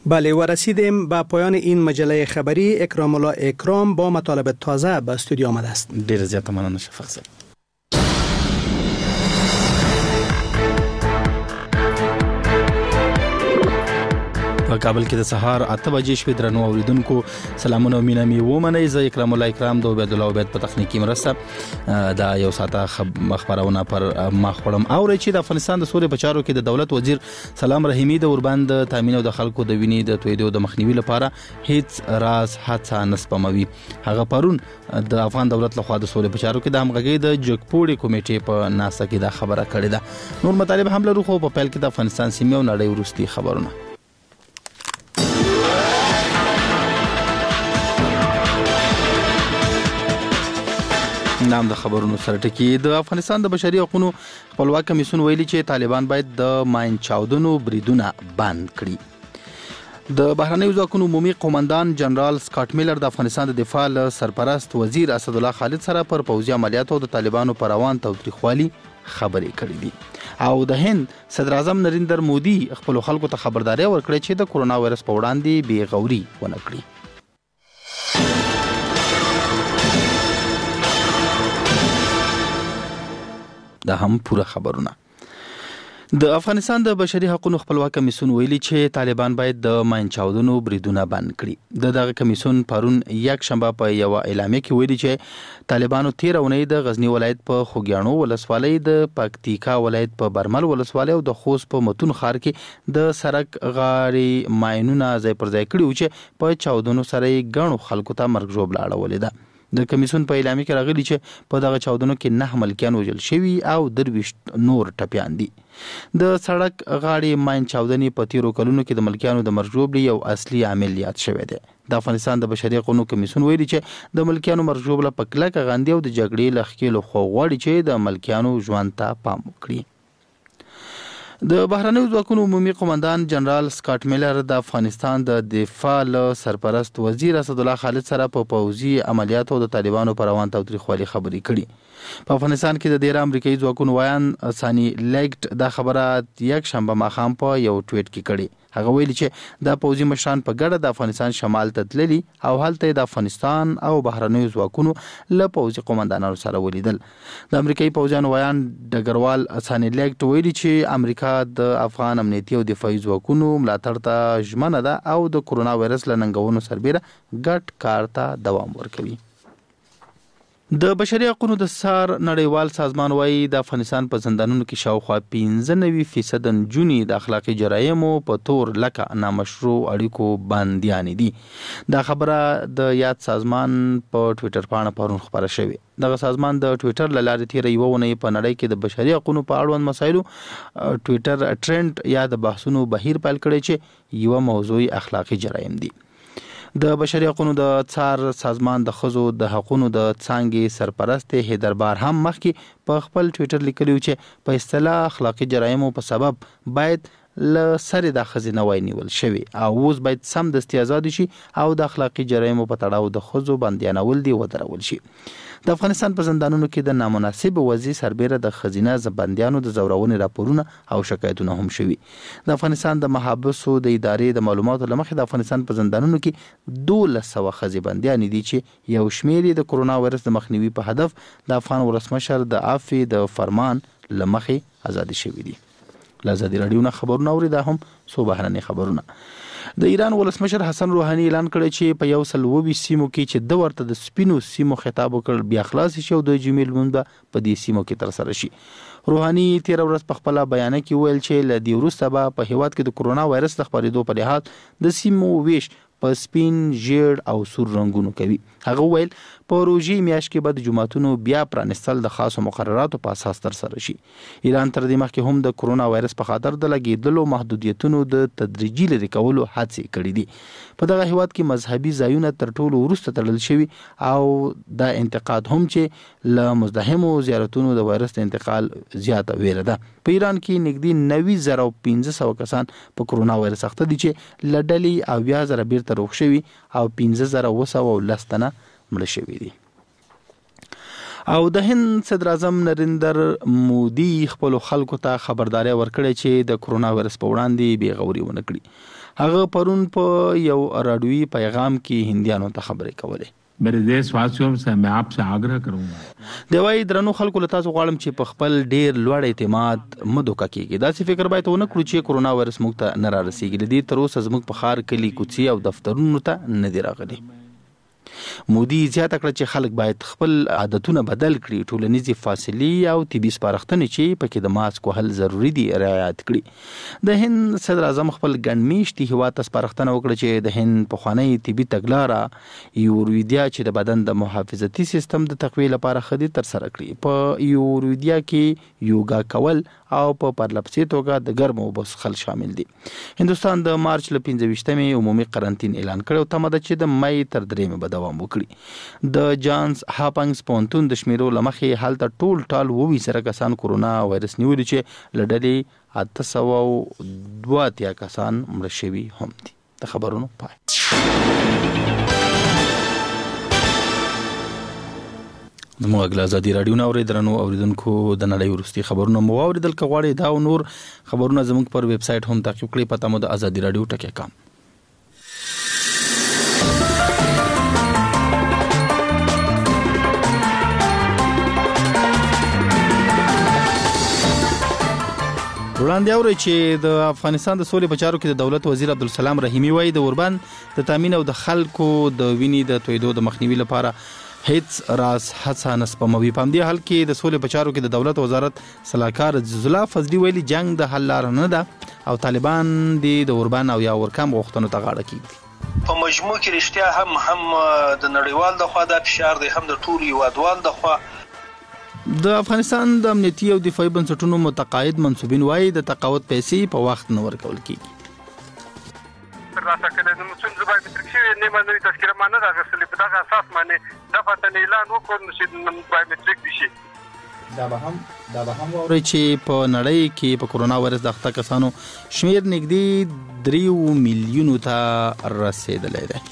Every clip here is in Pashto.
بله و رسیدیم به پایان این مجله خبری. اکرام الله اکرام با مطالب تازه به استودیو آمده است. ډیر زیات مننه شفق صاحب. په کابل کې د سهار 8 بجې شوې. درنو اوریدونکو سلامونه او مینه مې ومنئ. زه اکرام الله اکرام د عبید الله عبید په تخنیکی مرسته دا یو ساعته خبرونه پر مخ وړم. اورئ چې د افغانستان د سولې په چارو کې د دولت وزیر سلام رحیمی د اوربند تامین او د خلکو د وینې د تویدو د مخنیوي لپاره هیڅ راز هڅه نه سپموي. هغه پرون د افغان دولت لخوا د سولې په چارو کې د همغږۍ د جګپوړي کمیټې په ناسه کې دا خبره کړې ده. نور مطالب هم لرو خو په پیل کې د افغانستان سیمې او نړۍ وروستي خبرونه. نام د خبرونو سره ټکی. د افغانستان د بشري حقوقو خپلواک کمیسیون ویلي چې طالبان باید د ماین چاودنو بریدونه بند کړي. د بهرنیو ځواکونو عمومي قومندان جنرال سکاټ میلر د افغانستان د دفاع سرپرست وزیر اسد الله خالد سره پر پوځي عملیاتو د طالبانو پر روان تاوتریخوالي خبرې کړې دي او د هند صدر اعظم نریندر مودي خپل خلکو ته خبرداري ورکړې چې د کورونا وایرس په وړاندې بې غوري ونه کړي. دا هم پوره خبرونه. د افغانستان د بشري حقوقو خپلواک کمیسیون ویلي چې طالبان باید د ماین چاودنو بریدونه بند کړي. دغه کمیسیون پرون یک شنبه په یو اعلامیه کې ویلي چې طالبانو 13 اونۍ د غزنی ولایت په خوګیاڼو ولسوالۍ، د پکتیکا ولایت په برمل ولسوالۍ او د خوست په متون ښار کې د سړک غاړې ماینونه ځای پر ځای کړي چې په چاودنو سره یې ګڼو خلکو ته مرګ ژوبله اړولې ده. د کمیسیون په اعلامیه کې راغلي چې په دغه چاودنو کې 9 ملکیان وژل شوي او 23 نور ټپیان دي. د سړک غاړې ماین چاودنې په 13 کلونو کې د ملکیانو د مرګ ژوبلې یو اصلي عامل یاد شوی دی. د افغانستان د بشري حقوقو کمیسیون ویلي چې د ملکیانو مرګ ژوبله په کلکه غندي او د جګړې له ښکېلو خو غواړي چې د ملکیانو ژوند ته پام وکړي. د بهرنیو ځواکونو عمومي قومندان جنرال سکاټ میلر د افغانستان د دفاع سرپرست وزیر اسد الله خالد سره په پوځي عملیاتو د طالبانو پر روان تاوتریخوالي خبرې کړي. په افغانستان کې د ډیر امریکایي ځواکونو وایان سانی لیګټ دا خبره یک شنبه ماښام په یو ټویټ کې کړي. هغه ویلي چې د پوځي مشران په ګډه د افغانستان شمال ته تللي او هلته د افغانستان او بهرنیو ځواکونو له پوځي قومندانانو سره ولیدل. د امریکایي پوځیانو وایان ډګروال سانی لیګټ ویلي چې امریکا د افغان امنیتي او دفاعي ځواکونو ملاتړ ته ژمنه ده او د کورونا وایرس له ننګونو سربیره ګډ کار ته دوام ورکوي. د بشري حقوقو د سار نړیوال سازمان وايي د افغانستان په زندانونو کې شاوخوا 95% نجونې د اخلاقي جرایمو په تور لکه نامشروع اړیکو باندیانې دي. دا خبره د یاد سازمان په ټویټر باندې پرون خبره شوې. دغه سازمان د ټویټر له لارې تیر یو ونې په نړۍ کې د بشري حقوقو په اړوند مسایلو ټویټر ټرند یا د بحثونو بهیر پیل کړی چې یو موضوع اخلاقي جرایم دي. د بشري حقوقو د څار سازمان د ښځو د حقوقو د څانګې سرپرست هیدربار هم مخکې په خپل ټویټر لیکلی چې په اصطلاح اخلاقي جرایمو په سبب باید له سره د ښځې نه نیول شوی او اوس باید سم دستي آزاد شي او د اخلاقي جرایمو په تړاو د ښځو بندیانول دي ودرول شي. د افغانستان په زندانونو کې د نامناسب وضعي سربیره د ښځینه بندیانو د زورونې راپورونه او شکایتونه هم شوي. د افغانستان د محابسو د ادارې د معلوماتو له مخې د افغانستان په زندانونو کې 1200 ښځې بندیانې دي چې یو شمېر د کورونا وایرس د مخنیوي په هدف د افغان ولسمشر د عفو د فرمان له مخې آزاد شوي دي. لازادي رادیو نه خبرونه اوریدا هم سو بهرني خبرونه. د ایران ولسمشر حسن روحاني اعلان کړی چې په 120 سیمو کې چې د ورته د سپینو سیمو خطاب وکړ بیا خلاص شي او د جمیل مونږ په دې سیمو کې تر سره شي. روحاني 13 ورځ په خپل بیان کې ویل چې ل دې وروسته به په هیواد کې د کورونا وایرس د خپرېدو په لحاظ د سیمو ویش په سپین، ژیړ او سور رنگونو کوي. هغه ویل په روژې میاشت کې به د جماعتونو بیا پرانستل د خاصو مقرراتو په اساس تر سره شي. ایران تر دې مخکې هم د کورونا وایرس په خاطر د لګیدلو محدودیتونو د تدریجي لرې کولو هڅې کړې دي. په دغه هیواد کې مذهبي ځایونه تر ټولو وروسته تړل شوي او دا انتقاد هم چې له مزدحمو زیارتونو د وایرس د انتقال زیاته ویره ده. په ایران کې نږدې 90,500 کسان په کورونا وایرس اخته دي چې له ډلې 80,000 بیرته روغ شوي او 15,210 مړه شوي دي. او د هند صدر اعظم نریندر مودي خپل خلکو ته خبرداري ورکړې چې د کرونا وایرس په وړاندې بې غوري ونه کړي. هغه پرون په یو راډیوي پیغام کې هندیانو ته خبرې کولې. मेरे देशवासियों से मैं आपसे आग्रह करूंगा دی وايي درنو خلکو له تاسو غواړم چې په خپل ډیر لوړ اعتماد مدوکه کیږي. داسې فکر باید ونه کړو چې کرونا وایرس موږ ته نه را رسیږي. لدی تر اوسه زموږ په ښار کلی کوڅې او دفترونو ته نه دی راغلي. مودي زیاته کړه چې خلک باید خپل عادتونه بدل کړي، ټولنیزې فاصلې او طبي سپارښتنې چې پکې د ماسک وهل ضروری دي رعایت کړي. د هند صدر اعظم خپل ګڼمیشتي هیواد ته سپارښتنه وکړه چې د هند پخوانی طبي تګلاره یورویدیا چې د بدن د محافظتي سیستم د تقویه لپاره خدي تر سره کړي. په یورویدیا کې یوګا کول او په پرلپسې توګه د ګرمو اوبو څښل شامل دي. هندوستان د مارچ له 15مې عمومي قرنطین اعلان کړ او تمه ده چې د مې تر 3مې به دوام وکړي. د جانز هاپنګز پونتون د شمیرو لمخې هلته ټول ټال 22 کسان کرونا وایرس نیولي چې لډلې 882 کسان مړه شوي هم دي. د خبرونو پای. زموږ غږ ازادي رادیو نو درنو اوریدونکو د نړۍ ورستي خبرونه مو اوریدل کغواړي دا او نور خبرونه زموږ پر ویب سټ هم تعقیب کړئ. پته مو د ازادي رادیو ټکی.com. وړاندې اوري چې د افغانستان د سولې په چارو کې د دولت وزیر عبدالسلام رحیمی وایي د اوربند د تامین او د خلکو د وینې د تویدو د مخنیوي لپاره هیڅ راز هڅه نه سپموي. په همدې حال کې د سولې په چارو کې د دولت وزارت صلاحکار عزیز الله فضلي ویلي جنگ د حل لار نه ده او طالبان د اوربند او یا اورکم غوښتنو ته غاړه کیږي. په مجموع کې رښتیا هم د نړیوال د خوا د فشار دی، هم د ټولو هیوادوال د خوا. د افغانستان د امنیتي او دفاعي بنسټونو متقاعد منصوبین وایي د تقاعد پیسې په وخت نه ورکول کیږي. ترلاسه کړل نو څنګه باید ترکشي نیمه نوې تذکره مانه راغستلې په دغه اساس باندې د فتن اعلان وکړ نو چې بایومټریک شي. دا به هم ووري چې په نړۍ کې په کرونا وایرس د اخته کسانو شمیر نږدې 3 میلیونو ته رسیدلی دی.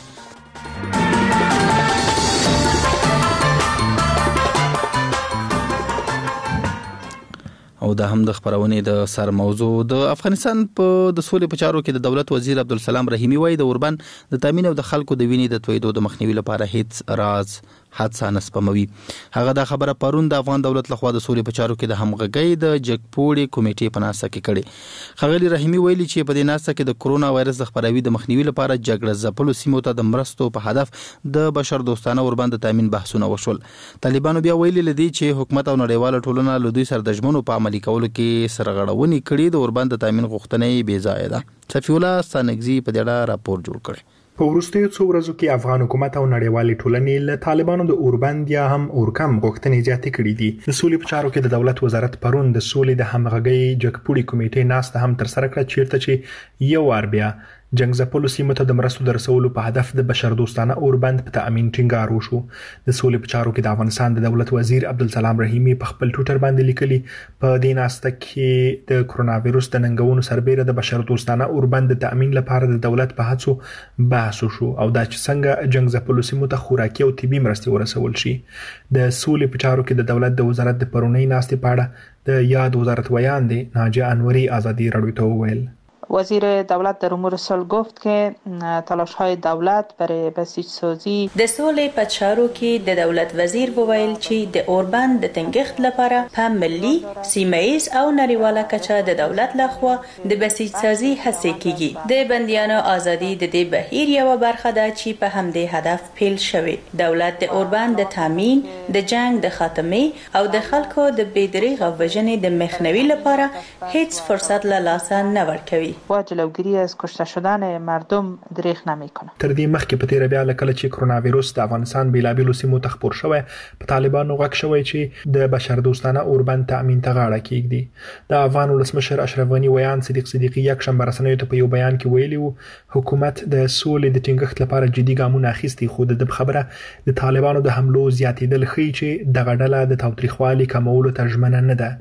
او دا هم د خبرونې د سر موضوع. د افغانستان په د سولې په چارو کې د دولت وزیر عبدالسلام رحیمی وایي د اوربند د تامین او د خلکو د وینې د تویدو د مخنیوي لپاره هیڅ راز حادثه نه سپموي. هغه دا خبره پرون د افغان دولت لخوا د سولې په چارو کې د همغږۍ د جګپوړي کمیټې په ناسته کې کړي. خغلی رحیمی ویلي چې په دې ناسته کې د کرونا وایرس د خپراوي د مخنیوي لپاره جګړه ځپلو سیمو ته د مرستو په هدف د بشر دوستانه اوربند د تامین بحثونه وشول. طالبانو بیا ویلي لدی چې حکومت او نړیواله ټولنه له دوی سره د ژمنو په عملي کولو کې سرغړونې کړي. د اوربند د تامین غوښتنې بې ځایه ده. صفی الله ستانګزي په دې اړه راپور جوړ کړی. په وروستیو څو ورځو کې افغان حکومت او نړیوالې ټولنې له طالبانو د اوربند یا هم اورکم غوښتنې زیاتې کړې دي. د سولې په چارو کې د دولت وزارت پرون د سولې د همغږۍ جګپوړي کمیټې ناسته هم تر سره کړه چیرته چې یو وار بیا جنگ ځپلو سیمو ته د مرستو د رسولو په هدف د بشر دوستانه اوربند په تامین ټینګار وشو. د سولې په چارو کې د افغانستان د دولت وزیر عبدالسلام رحیمی په خپل ټویټر باندې لیکلي په دې ناسته کې د کرونا وایرس د ننګونو سربېره د بشر دوستانه اوربند د تامین لپاره د دولت په هڅو بحث وشو او دا چې څنګه جنگ ځپلو سیمو ته خوراکي او طبي مرستې ورسول شي. د سولې په چارو کې د دولت د وزارت د پرونی ناستې په اړه د یاد وزارت ویان دی ناجیه انوری آزادی رادیو ته وویل. وزیر دولت در امور صلح گفت که تلاش‌های دولت برای بسیج سازی د سولې په چارو کې د دولت وزیر وویل چې د اوربند د تنګښت لپاره په ملي، سیمه‌ایز او نړیواله کچه د دولت لخوا د بسیج سازي هڅې کیږي. د بندیانو ازادي د دې بهیر یو برخه ده چې په همدې هدف پیل شوی. دولت د اوربند د تامین، د جنگ د خاتمه او د خلکو د بېدریغه وژنې د مخنیوي لپاره هیڅ فرصت له لاسه نه ورکوي و جلوگیری از کشته شدن مردم دریغ نمیکنه. تر دې مخکې په تیر بیا کله چې کرونا وایرس د افغانستان بیلابیلو سیمو ته خپور شوی په طالبانو غږ شوی چې د بشر دوستانه اوربند تامین ته غاړه کیږدي. د افغان ولسمشر اشرف غنی ویان صدیق صدیقی یک شنبه رسنیو ته په یو بیان کې ویلي وو حکومت د سولې د ټینګښت لپاره جدي ګامونه اخیستي خو د خبره د طالبانو د حملو زیاتېدل ښیي چې دغه ډله د تاوتریخوالي کمولو ته ژمنه نه ده.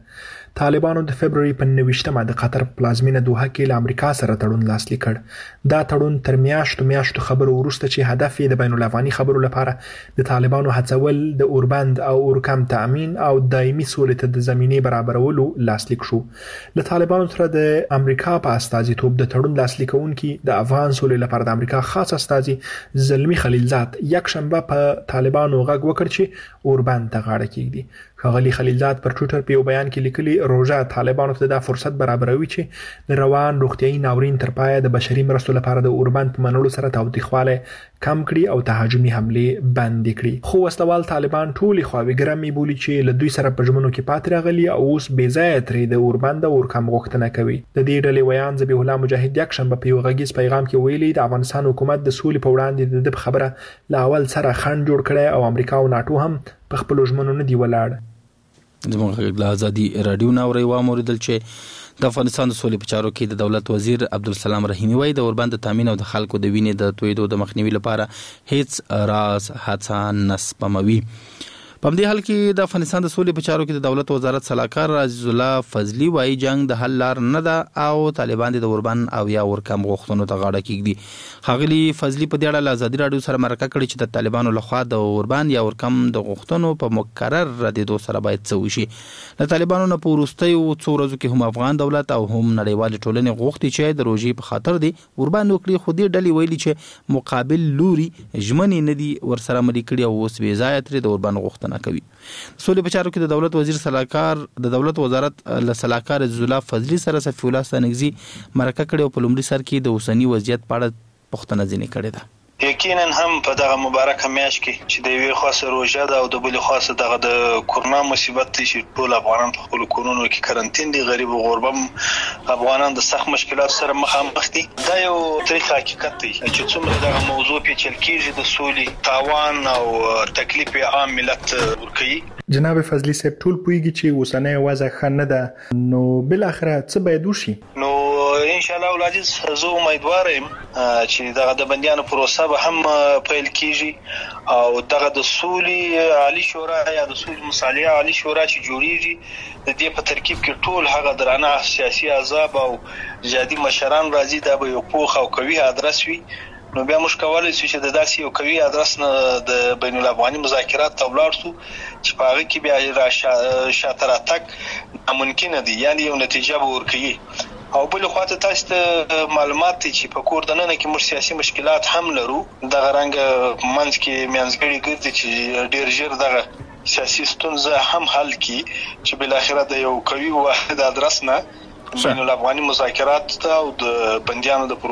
طالبانو د فبرवरी په 29مه د قطر پلازمینه دوحه کې له امریکا سره تړون لاسلیک کړ. دا تړون تر میاشتو خبرو وروسته چې هدف یې د بین الافغاني خبرو لپاره د طالبانو هڅول د اوربند او اورکم تامین او دایمي سولې ته د زمینه برابرولو لاسلیک شو. له طالبانو سره د امریکا په استازیتوب د تړون لاسلیکونکي د افغان سولې لپاره د امریکا خاص استازي زلمی خلیلزاد یک شنبه په طالبانو غږ وکړ چې اوربند ته غاړه کېږدي. ښاغلي خلیلزاد پر ټویټر په یو بیان کې لیکلي روژه طالبانو ته د فرصت برابروي چې د روان روغتیايي ناورین تر پایه د بشري مرستو لپاره د اوربند په منلو سره تاوتریخوالی کم کړي او تهاجمي حملې بند کړي. خو وسلوال طالبان ټولې خواوې ګرمې بولي چې له دوی سره په ژمنو کې پاتې راغلي او اوس بې ځایه ترې د اوربند او اورکم غوښتنه کوي. د دې ډلې ویان ذبیح الله مجاهد یک شنبه په یو غږیز پیغام کې ویلي د افغانستان حکومت د سولې په وړاندې د خبره له اول سره خنډ جوړ کړی او امریکا او ناتو هم په خپلو ژمنو نه دی ولاړ. زموږ غږ له ازادي راډیو نه اورئ واوریدل چې د افغانستان د سولې په چارو کې د دولت وزیر عبدالسلام رحیمي وایي د اوربند د تامین او د خلکو د وینې د تویدو د مخنیوي لپاره هیڅ راز هڅه نه سپموي. په همدې حال کې د افغانستان د سولې په چارو کې د دولت وزارت سلاکار عزیز الله فضلي وایي جنگ د حل لار نه ده او طالبان د اوربند او یا اورکم غوښتنو ته غاړه کېږدي. ښاغلي فضلي په دې اړه له ازادي راډیو سره مرکه کړې چې د طالبانو لخوا د اوربند یا اورکم د غوښتنو په مکرر ردېدو سره باید څه وشي. له طالبانو نه په وروستیو څو ورځو کې هم افغان دولت او هم نړیوالې ټولنې غوښتي چې د روژې په خاطر دی اوربند وکړي، خو دې ډلې ویلي چې مقابل لوري ژمنې نه دي ورسره ملي کړي او اوس بې ځایه ترې د اوربند غوښتنه کوي. سولې په چارو کې د دولت وزیر سلاکار د دولت وزارت له سلاکار عزیز الله فضلي سره صفي الله ستانکزي مرکه کړې او په لومړي سر کې د اوسني وضعیت په اړه پوښتنه ځینې کړې ده. یقینا هم په دغه مبارکه میاشت کې چې د یوې خاصه روژه ده او د بلې خاصه دغه د کورونا مصیبت دی چې ټول افغانان په خپلو کورونو کې کرنټین دي، غریب او غربه افغانان د سخت مشکلاتو سره مخامخ دي. دا یو تاریخ حقیقت دی چې څومره دغه موضوع پیچل کېږي د سولې تاوان او تکلیف عام ملت ورکوي. جناب فضلي صاحب ټول پوهیږي چې اوسنۍ وضع ښه نه ده، نو بالاخره څه باید وشي؟ نو ان شاء الله ولادیز زه امیدوار یم چې دغه د بندیانو پروسه به هم پیل کیږي او دغه د سولې عالی شورا یا د سولې مصالحه عالی شورا چې جوړیږي د دې په ترکیب کې ټول هغه درانه سیاسي احزاب او جدي مشران راځي دا به یو پوخ او قوي ادرس وي. نو بیا موږ کولای شو چې د داسې یو قوي ادرس نه د بین الافغاني مذاکرات ته ولاړ شو چې په هغه کې بیا شاته راتګ ناممکن دی، یعنی یو نتیجه به ورکوي. او بل خواته تاسو ته معلومات دي چې په کور دننه کې موږ سیاسي مشکلات هم لرو. دغه رنګ منځ کې میانځګړي ګرځي چې ډېر ژر دغه سیاسي ستونزه هم حل کی چې بل اخره د یو قوي واحد ادرس نه بین الافغاني مذاکرات ته او د بندیانو د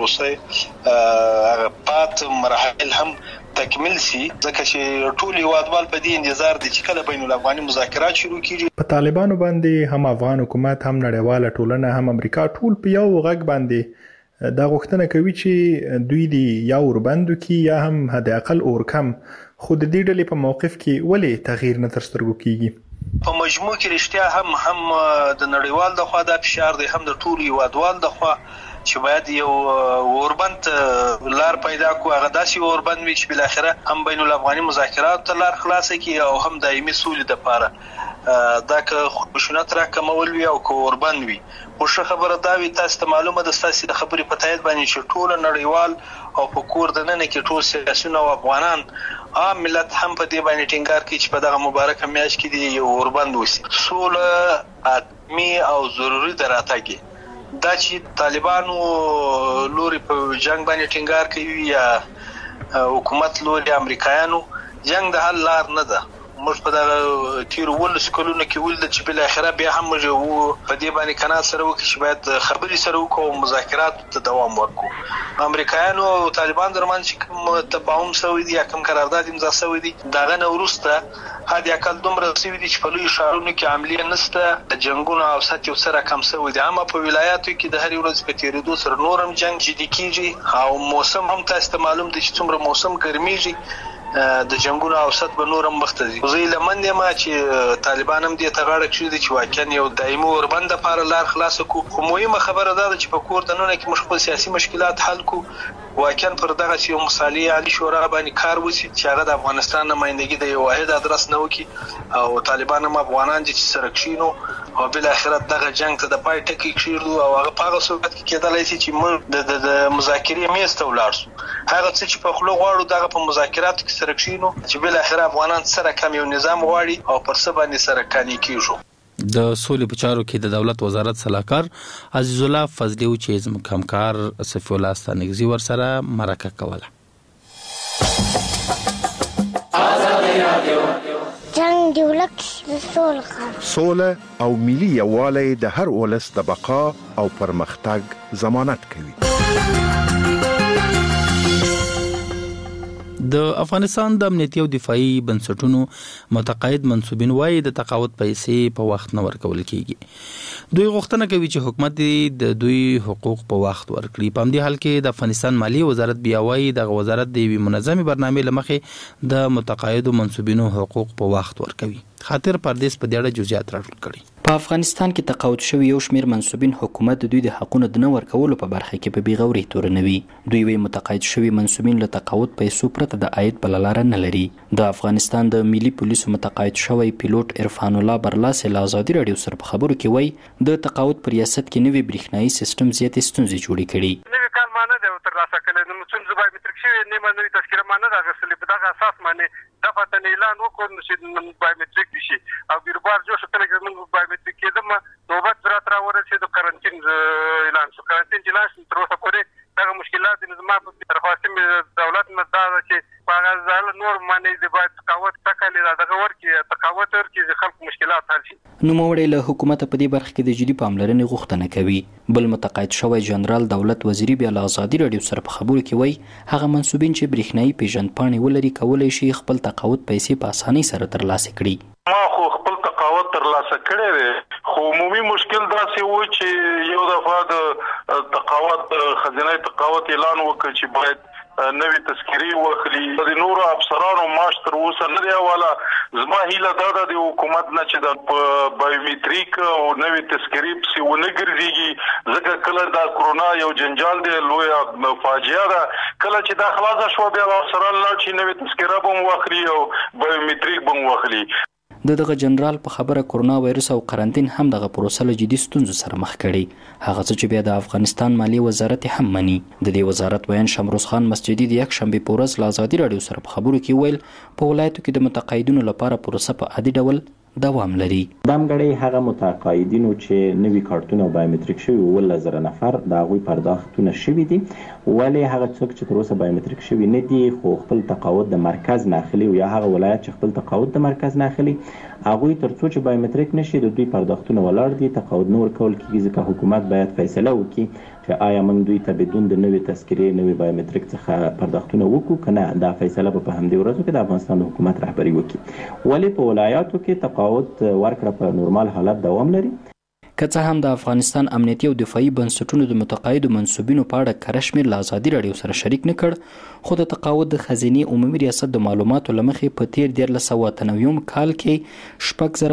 پروسې پات مراحل هم تکمیل شي، ځکه چې ټول هیوادوال په دې انتظار دي چې کله بین الافغاني مذاکرات شروع کیږي. په طالبانو باندې هم افغان حکومت هم نړیواله ټولنه هم امریکا ټول په یو غږ باندې دا غوښتنه کوي چې دوی دی یا اوربندو کې یا هم حد اقل اورکم، خو د دې ډلې په موقف کې ولې تغییر نه تر سترګو کیږي؟ په مجموع کې رښتیا هم د نړیوال د خوا د فشار دی، هم د ټول هیوادوال د خوا چې باید یو اوربند لار پیدا کو، هغه داسې اوربند وي چې بل اخره هم بین الافغاني مذاکرات ته لار خلاص کی او هم دایمي سولې لپاره دا که خشونت را کمول وي او که اوربند وي. خو ښه خبره دا وي تاسو ته معلومه ده ستاسو د خبرې په تایید باندې چې ټول نړیوال او په کور دننه کې ټول سیاسيون او افغانان عام ملت هم په دې باندې ټینګار کوي چې په دغه مبارکه میاشت کې دی یو اوربند وشي. سوله حتمي او ضروري ده راتګي. دا چې طالبانو لوري په جنگ باندې ټینګار کوي یا حکومت لوري امریکایانو، جنگ د حل لار نه ده. موږ په دغه تیر ولس کلونو کې ولد چې بل اخره بیا هم موږ په دې باندې قناعت سره وکړو چې باید خبرې سره وکړو، مذاکرات ته دوام ورکړو. امریکایانو او طالبان درمان چې کوم تفاهم شوی دی یا کوم قرارداد امضا شوی دی دغه نه وروسته هدي اکل دومره شوی دی چې په لوی ښارونو کې عملیه نشته، د جنگونو او ساتي سره کم شوی دی. اما په ولایاتو کې د هر ورځ په تیریدو سره نورم جنگ جدي کیږي او موسم هم تاسو ته معلوم دی چې څومره موسم ګرمیږي، د جنگونو اوسط به نورم مختزي. زه لمن یم چې طالبان هم دې ته غاړه کړي چې واقعا یو دایمي اوربند لپاره لار خلاص کو. خو مهمه خبره ده چې په کور دننه کې مشکل سیاسي مشکلات حل کو، واقعا پر دغه یو مصالحه عالی شورا باندې کار وشي چې هغه د افغانستان نمائندګي د یو واحد ادرس نه وکي او طالبان هم افغانان چې سره کښینو او بل اخرت دغه جنگ ته د پای ټکی کړو او هغه په هغه صورت کې کېدلای شي چې موږ د مذاکرې میز ته ولاړ شو. هغه څه چې په خلو غواړو دغه په مذاکراتو کې سره کښینو چې بل اخر افغانان سره کم یو نظام غواړي او پر څه باندې سره کاني کیږو. د سولې په چارو کې د دولت وزارت صلاحکار عزیز الله فضلی او چې زموږ همکار صفی الله ستانګزی ور سره مرکه کوله. جنگ دی ولک سوله او ملي یووالی د هر ولس د بقا او پرمختګ ضمانت کوي. د افغانستان د امنیتي او دفاعي بنسټونو متقاعد منصوبین وايي د تقاعد پیسې په وخت نه ورکول کیږي. دوی غوښتنه کوي چې حکومت د دوی حقوق په وخت ورکړي. په همدې حال کې د افغانستان مالی وزارت بیا وايي د وزارت د یوې منظمې برنامې لمخې د متقاعدو منصوبینو حقوق په وخت ورکوي. خاطر پردیس په دې اړه جزئیات راټول کړي. په افغانستان کې تقاعد شوی یو شمیر منصوبین حکومت د دوی د حقونو د نه ورکولو په برخه کې په بیغوري تورنوي. دوی وی متقاعد شوی منصوبین له تقاعد پیسو پرته د عاید بل لار نه لري. د افغانستان د ملي پولیسو متقاعد شوی پیلوټ عرفان الله برلاسه له آزادي رادیو سره په خبرو کې وی د تقاعد پر ریاست کې نوې برېښنايي سیستم زیاتې ستونزې جوړې کړي. نوې کال مانه د ترلاسه کړل نو څنګه به مترک شي نیمه نوې تذکره مانه راغستلې په دغه اساس باندې د فتن اعلان وکړ چې بایومټریک شي او بیربار جو شتل کې موږ بایومټریک کېدم نوبت را ورسېد د کارانتین اعلان شو. کارانتین اعلان شو تر اوسه پورې دغه مشکلات د نظام په درخواستي دولت مدار چې هغه ځل نور باندې د باید تقاعد تکلیف دغه ورکی تقاعد ورکی د خلکو مشکلات حل شي. نوموړی له حکومت په دې برخه کې د جدي پاملرنې غوښتنه کوي. بل متقاعد شوی جنرال دولت وزیری بیا له آزادي رادیو سره په خبرو کې وی هغه منصوبین چې برېښنايي پیژندپاڼې ولري کولای شي خپل تقاعد پیسې په اسانۍ سره ترلاسه کړي. ما خو خپل تقاعد ترلاسه کړی دی خو عمومي مشکل داسې و چې یو دفعه د تقاعد خزینه تقاعد اعلان وکړ چې باید نوې تذکری واخلي. د نورو افسرانو معاش تر اوسه نه دی والا. زما هیله دا ده د حکومت نه چې د بایومټریک او نوې تذکری په ونه ګرځيږي ځکه کله دا کرونا یو جنجال دی لوی فاجعه ده. کله چې دا خلاص شو بیا افسران لا چې نوې تذکره به واخلي او بایومټریک به واخلي. دغه جنرال په خبره کرونا وایرس او قرنطین هم دغه پروسه له جدي ستونزو سره مخ کړي. هغه څه چې بیا د افغانستان مالی وزارت هم مني. د دې وزارت ویان شمروز خان مسجدي د یک شنبه په ورځ له آزادي رادیو سره په خبرو کې ویل په ولایتو کې د متقاعدینو لپاره پروسه په عادي ډول دوام لري. دمګړی هغه متقاعدینو چې نوي کارتونه او بایومټریک شوی 1,000 نفر د هغوی پرداختونه شوي دي ولی هغه څوک چې تر اوسه بایومټریک شوی نه دي خو خپل تقاعد د مرکز نه اخلي او یا هغه ولایت چې خپل تقاعد د مرکز نه اخلي هغوی تر څو چې بایومټریک نشي د دوی پرداختونه ولاړ دي تقاعد نور کول کیږي ځکه حکومت باید فیصله وکړي چې آیا موږ دوی ته بدون د نوې تذکرې نوې بایومټریک څخه پرداختونه وکړو کنه. دا فیصله په همدې ورځو کې د افغانستان حکومت رهبری وکړي ولی په ولایاتو کې تقاعد ورکړه په نورمال حالت دوام لري. که څه هم د افغانستان امنیتي او دفاعي بنسټونو د متقاعدو منصوبینو په اړه کره شمېر له آزادي رادیو سره شریک نه کړ خو د تقاعد د خزینې عمومي ریاست د معلوماتو له مخې په تیر 1999 کال کې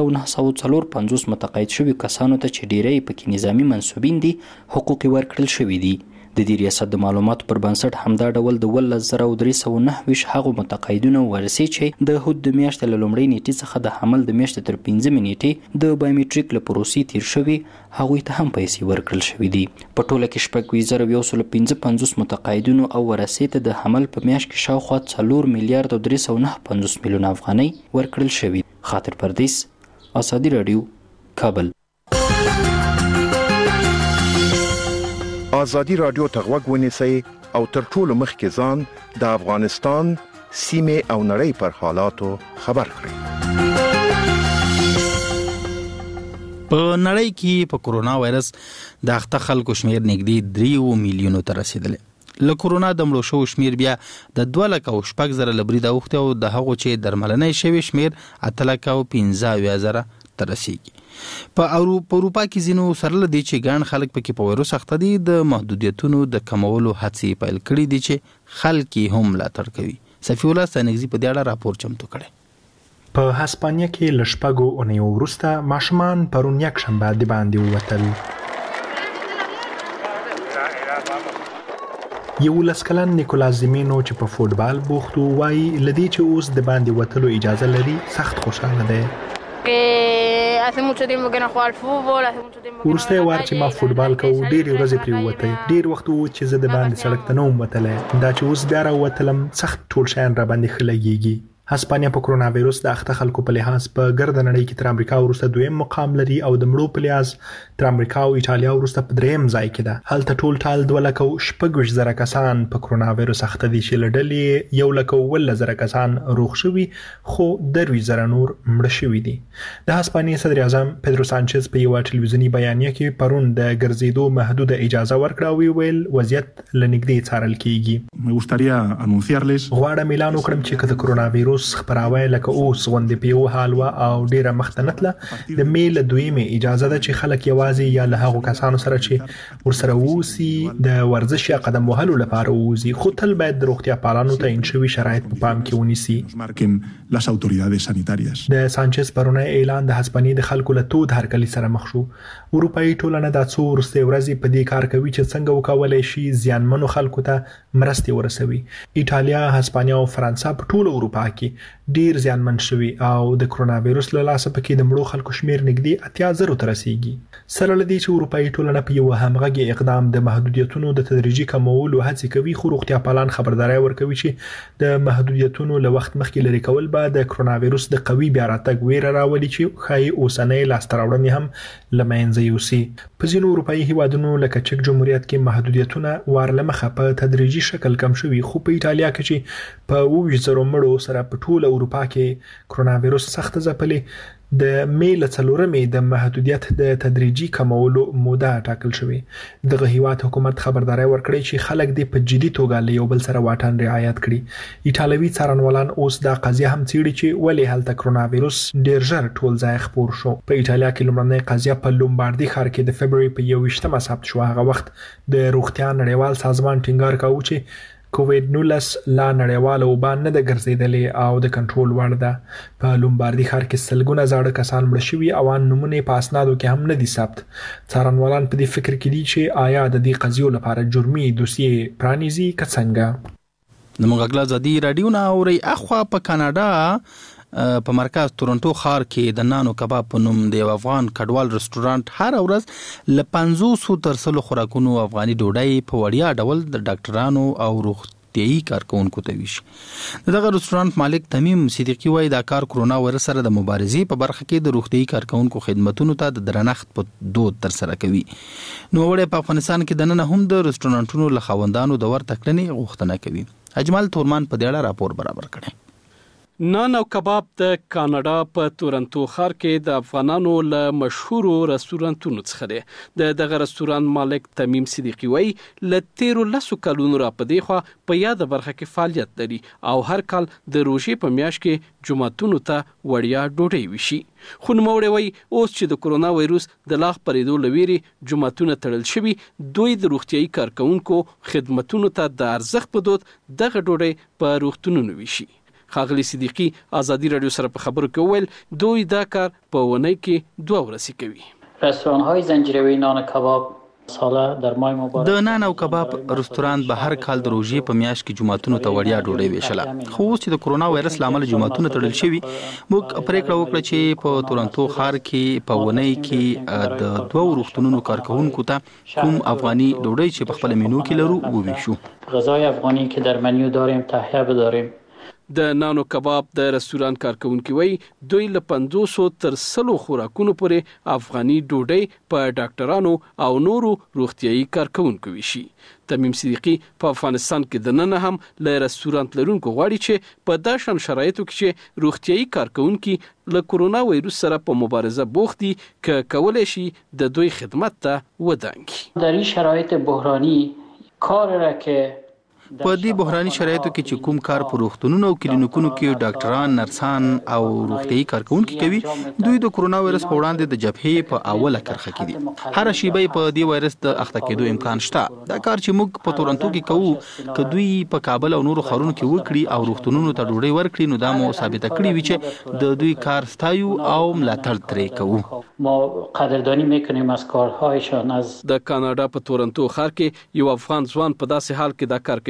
6954 متقاعد شوي کسانو ته چې ډیری پکې نظامی منصوبین دي حقوق ورکړل شوي دي. د دې ریاست د معلوماتو پر بنسټ همدا ډول د 1,309 هغو متقاعدینو ورسي چې د هود د میاشتې له لومړۍ نیټې څخه د حمل د میاشتې تر 15 نیټې د بایومټریک له پروسې تیر شوي هغوی ته هم پیسې ورکړل شوي دي. په ټوله کې 6,155 متقاعدینو او ورسي ته د حمل په میاشت کې شاوخوا 4,359 میلیونه افغانۍ ورکړل شوي. خاطر پردیس آزادي رادیو کابل. آزادی رادیو ته غوږ ونیسئ او تر ټولو مخکې ځان د افغانستان سیمې او نړۍ پر حالاتو خبر کړئ. په نړۍ کې په کرونا وایرس د اخته خلکو شمیر نږدې 3 میلیونو ته رسیدلی. له کرونا د مړو شوو شمیر بیا د 2,06,000 لبرید اوښتی او د هغو چې درملنې شوي شمیر 8,15,000 ته رسیږي. په اروپا کې ځینو سره لدی چې ګڼ خلک پکې په وایرس اخته دي د محدودیتونو د کمولو هڅې پیل کړي دي چې خلک هم ملاتړ کوي. صفی الله ستانګزی په دې اړه راپور چمتو کړی. په هسپانیا کې له شپږو اونیو وروسته ماشومان پرون یک شنبه د باندې ووتل. 11 کلن نیکولاس زیمینو چې په فوټبال بوخت وایي لدی چې اوس د باندې وتلو اجازه لري سخت خوشاله دی. ورسته وار چې ما فوتبال کوو ډېر ورځې پرې وته ډېر وخت وو چې زه د باندې سړک ته نه وتلې دا چې اوس بیا راوتلم سخت ټول شیان را باندې خلګيږي هسپانیا په کرونا وایروس د اخته خلکو په لحاظ په ګرد نړۍ کې تر امریکا وروسته دویم مقام لري او د مړو په لحاظ تر امریکا او ایتالیا وروسته په دریم ځای کې ده هلته ټول ټال 2,000 کسان په کرونا وایروس اخته دي چې لړلې 1,000 کسان روغ شوي خو 3,000 نور مړ شوي دي د هسپانیا صدر اعظم پیدرو سانچز په یو ټلویزیونی بیانیه کې پرون د ګرځېدو محدوده اجازه ورکړه او ویل وضعیت لنګدې څارل کیږي غواړم اعلان وکړم چې د کرونا وایروس خبراوي لکه اوس غوندې په یو حال وا او ډیره مختنتله د میل دویمه اجازه ده چې خلک یوازې یا له هغو کسانو سره چې ورسره ووسی د ورزش یا قدم وهلو لپاره ووزي خو تل باید د روغتیا پالانو ته انشوي شرایط په پام کې ونیسي د سانچز پرونه اعلان د هسپانیا د خلکو له تود هرکلی سره مخ شو اروپאי ټولنه د څو ورسته ورځې په دې کار کوي چې څنګه وکولای شي زیانمنو خلکو ته مرستې ورسوي ایتالیا هسپانیا او فرانسه په ټول اروپا کې ډیر زیانمن شوي او د کرونا وایروس له لاسه پکې د مړو خلکو شمیر نږدې 80,000 ته رسیدي سره لدی چې اروپאי ټولنه په یو همغږي اقدام د محدودیتونو د تدریجي کمولو هڅه کوي خو روغتیا پالان خبرداري ورکوي چې د محدودیتونو له وخت مخکې لري کول به د کرونا وایروس د قوي بیا راتګ ویره راولي چې خای اوسنۍ لاستراوړنې هم لمنځه یوسي په ځینو اروپאי هیوادونو لکه چک جمهوریت کې محدودیتونه وارلمخه په تدریجي شکل کم شوي خو په ایتالیا کې چې په 20,000 مړو سره په ټول اروپا کې کرونا وایروس سخت ځپلې د میل څلورمې د محدودیت د تدریجي کمولو موده ټاکل شوې دغه هیواد حکومت خبرداري ورکړي چې خلک د په جدي توګه له یو بل سره واټن رعایت کړي ایتالوي څارنوالان اوس دا قضیه هم څېړي چې ولې هلته کرونا وایروس ډېر ژر ټول ځای خپور شو په ایتالیا کې لومړنۍ قضیه په لومباردي ښار کې د فبروري په 21 ثبت شو هغه وخت د روغتیا نړیوال سازمان ټینګار کاوه چې کووید-19 لا نړیواله وبا نه ده ګرځېدلې او د کنټرول وړ ده په لومباردي ښار کې سلګونه زاړه کسان مړه شوي او نمونه په اسنادو کې هم نه دي ثبت څارنوالان په دې فکر کې دي چې آیا د دې قضیو لپاره جرمي دوسیې پرانیزي که څنګه د مغلق ازادي رادیو نه اوري اخوا په کاناډا په مرکز تورنټو ښار کې د نانو کباب په نوم د افغان کډوال رستورانت هر ورځ ل 500 تر 100 خوراکونو افغاني ډوډۍ په وړیا ډول د ډاکټرانو او روغتيایي کارکونکو ته ویشي دغه رستورانت مالک تمیم صدیقی وایي دا کار کرونا وایرس سره د مبارزې په برخه کې د روغتيایي کارکونکو خدماتونو ته د درنښت په دود تر سره کوي نو وړي په افغانستان کې د نن هم د رستورانتونو له خاوندانو د ور تکلنې غوښتنه کوي اجمل تورمان په دې اړه راپور برابر کړي نان او کباب د کاناډا په تورنټو ښار کې د افغانانو له مشهورو رستورانتونو څخه دی د دغه رستوران مالک تمیم صدیقی وایي له 13 کلونو را پدې خو په یاد برخه کې فعالیت لري او هر کال د روژې په میاشت کې جمعتونو ته وړیا ډوډۍ وشي خو نوموړی وایي اوس چې د کرونا وایروس د لاغ پرېدو لويري جمعتونه تړل شوي دوی د روغتيایي کارکونکو خدماتونو ته د ارزښت په دود دغه ډوډۍ په روغتونونو وشي خاغلی صدیقی ازادي رادیو سره په خبرو کې ویل دوی دا کار په ونې کې 2 ورځې کوي رستوران‌های زنجیروی نان کباب ساله در ماه مبارک د نان او کباب رستورانت به هر کال د روژې په میاشت کې جمعتونو ته وړیا ډوډۍ ویشله خو اوس چې د کرونا وایرس لامل جمعتونو تړل شوي موږ پریکړه وکړه چې په تورنټو ښار کې په ونې کې د 2 روغتونونو کارکونکو ته کوم افغاني ډوډۍ چې په خپل مینو کې لرو وویشو غذای افغانی که در منیو داریم تهیه بداریم د نانو کباب د رستوران کارکونکو وایي دوی له 500 تر 100 خوراکونو پورې افغاني ډوډۍ په ډاکټرانو او نورو روغتيایي کارکونکو وشي تمیم صدیقی په افغانستان کې د نن هم له رستورانت لرونکو غواړي چې په داشن شرایطو کې چې روغتيایي کارکونکو له کرونا وایروس سره په مبارزه بوخت دي ک کولای شي د دوی خدمت ته ودانګي در این شرایط بحرانی کار را که په دې بحراني شرایطو کې چې کوم کار په روغتونونو او کلینیکونو کې ډاکټران نرسان او روغتيایي کارکونکو کوي دوی د کرونا وایرس په وړاندې د جبهې په اوله کرخه کې دي هر شیبه په دې وایرس د اخته کېدو امکان شته دا کار چې موږ په تورنټو کې کوو ک دوی په کابل او نورو ښارونو کې وکړي او روغتونونو ته ډوډۍ ورکړي نو دا مو ثابته کړی وي چې د دوی کار ستایو او ملاتړ ترې کوو ما قدردانی میکنیم از کارهایشان از د کاناډا په تورنټو ښار کې یو افغان ځوان په داسې حال کې دا کار کوي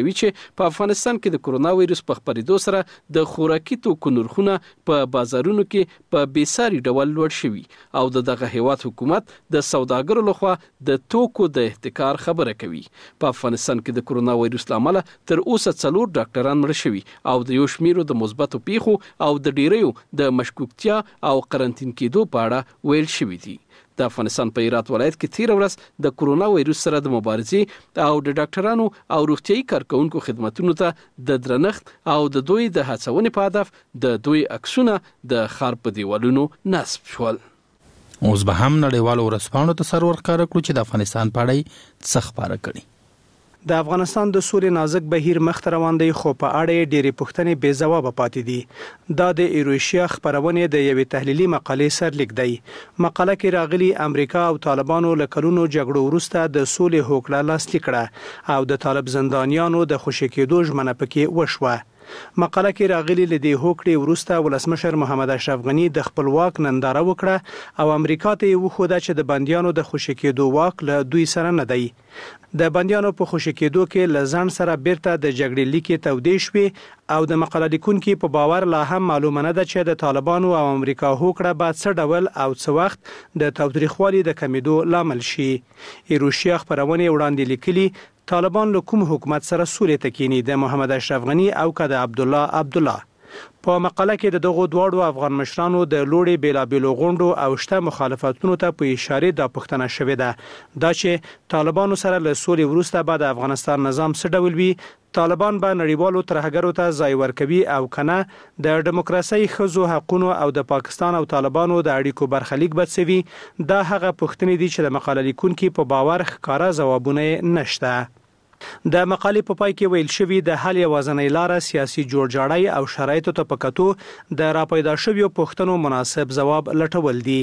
کوي چې په افغانستان کې د کرونا وایرس په خپرېدو سره د خوراکي توکو نرخونه په بازارونو کې په بیساري ډول لوړ شوي او دغه هیواد حکومت د سوداګرو لخوا د توکو د احتکار خبره کوي. په افغانستان کې د کرونا وایرس لامل تر اوسه 4 ډاکټران مړ شوي او د یو شمیرو د مثبتو پیښو او د ډیریو د مشکوکتیا او قرنطین کېدو په اړه ویل شوي دي. د افغانستان په هرات ولایت کې 13 ورځ د کرونا وایرس سره د مبارزې او د ډاکټرانو او روغتيایي کارکونکو خدماتونو ته د درنښت او د دوی د هڅونې په هدف د دوی عکسونه د ښار په دیوالونو نصب شول. اوس به هم نړیوالو ورځپاڼو ته سر ورښکاره کړو چې د افغانستان په اړه څه خبره کړي. د افغانستان د سولې نازک بهیر مخ ته روان دی خو په اړه ډېرې پوښتنې بې ځوابه پاتې دي. دا د ایروشیا خبرونه د یوې تحلیلي مقالې سرلیک دی. مقاله کې راغلي امریکا او طالبانو له کلونو جګړو وروسته د سولې هوکړه لاسلیک کړه او د طالب زندانیانو د خوشی کېدو ژمنه پکې وشوه. مقاله کې راغلي لدی هوکړې وروسته ولسمشر محمد اشرف غنی د خپلواک ننداره وکړه او امریکا ته وښوده چې د بنديانو د خوشی کېدو واک له دوی سره نه دی. د بنديانو په خوشی کېدو کې لزان سره بیرته د جګړې لیکې تودې شوې او د مقاله لیکونکو په باور لا هم معلومه نه ده چې د طالبانو او امریکا هوکړه بعد څه ډول او څه وخت د تاوتریخوالي د کمیدو لامل شي. ایروشیا خبرونه وړاندې لیکلي طالبان له کوم حکومت سره سولې ته کینی د محمد اشرف غنی او کده عبدالله. په مقاله کې د دغو دواړو افغان مشرانو د لوړې بیلابیلو غونډو او شته مخالفتونو ته په اشاره د پښتنه شوې ده دا چې طالبانو سره له سولې وروسته بعد افغانستان نظام څه ډول وي، طالبان به نړیوالو ترهګرو ته ځای ورکوي او کنه د دیموکراسي ښځو حقوقو او د پاکستان او طالبانو د اړیکو برخلیک بڅوي. دا هغه پوښتنې دي چې د مقاله لیکونکو په باور ښکارا ځوابونه نشته. د مقالې په پای کې ویل شوی د حل یوازینۍ لار سیاسي جوړجاړی او شرایطو ته پکاتو د راپیدا شویو پوښتنو مناسب ځواب لټول دي.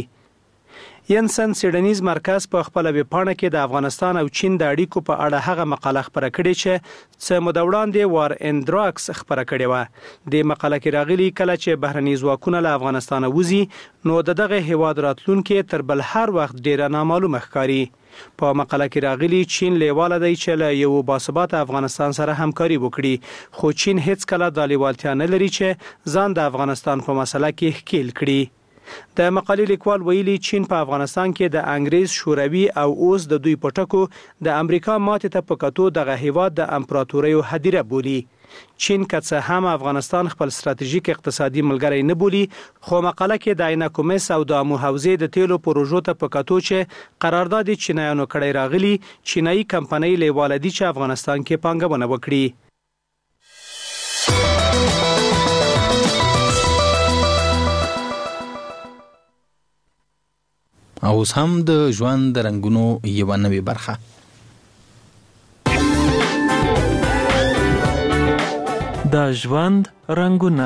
ینسن سیډنیز مرکز په خپل ویبپاڼه کې د افغانستان او چین د اړیکو په اړه هغه مقاله خبره کړې چې څه موده وړاندې وار اندراکس خبره کړې و. د مقاله کې راغلي کله چې بهرني ځواکونه له افغانستان وځي نو دغه هیواد راتلونکي تر بل هر وخت ډیر نامعلومه ښکاري. په مقاله کې راغلي چین لیواله دی چې له یو باثبات افغانستان سره همکاري وکړي خو چین هیڅ کله د لیوالتیا نه لري چې ځان د افغانستان په مسله کې ښکیل کړي. د مقالې لیکوال ویلي چین په افغانستان کې د انګریز شوروي او اوس د دوی پټکو د امریکا ماته ته پکاتو دغه هیواد د امپراتورۍ هدیره بولی. چین که څه هم افغانستان خپل ستراتیژیک اقتصادي ملګری نه بولی خو مقاله کې د عینکومس او د امو حوزې د تیلو پروژو ته پکاتو چې قرارداد چینایانو کړی راغلی چینایي کمپنۍ لیواله دي چې افغانستان کې پانګونه وکړي. اوس هم د ژوند د رنگونو یو نوې برخه. د ژوند رنگونه.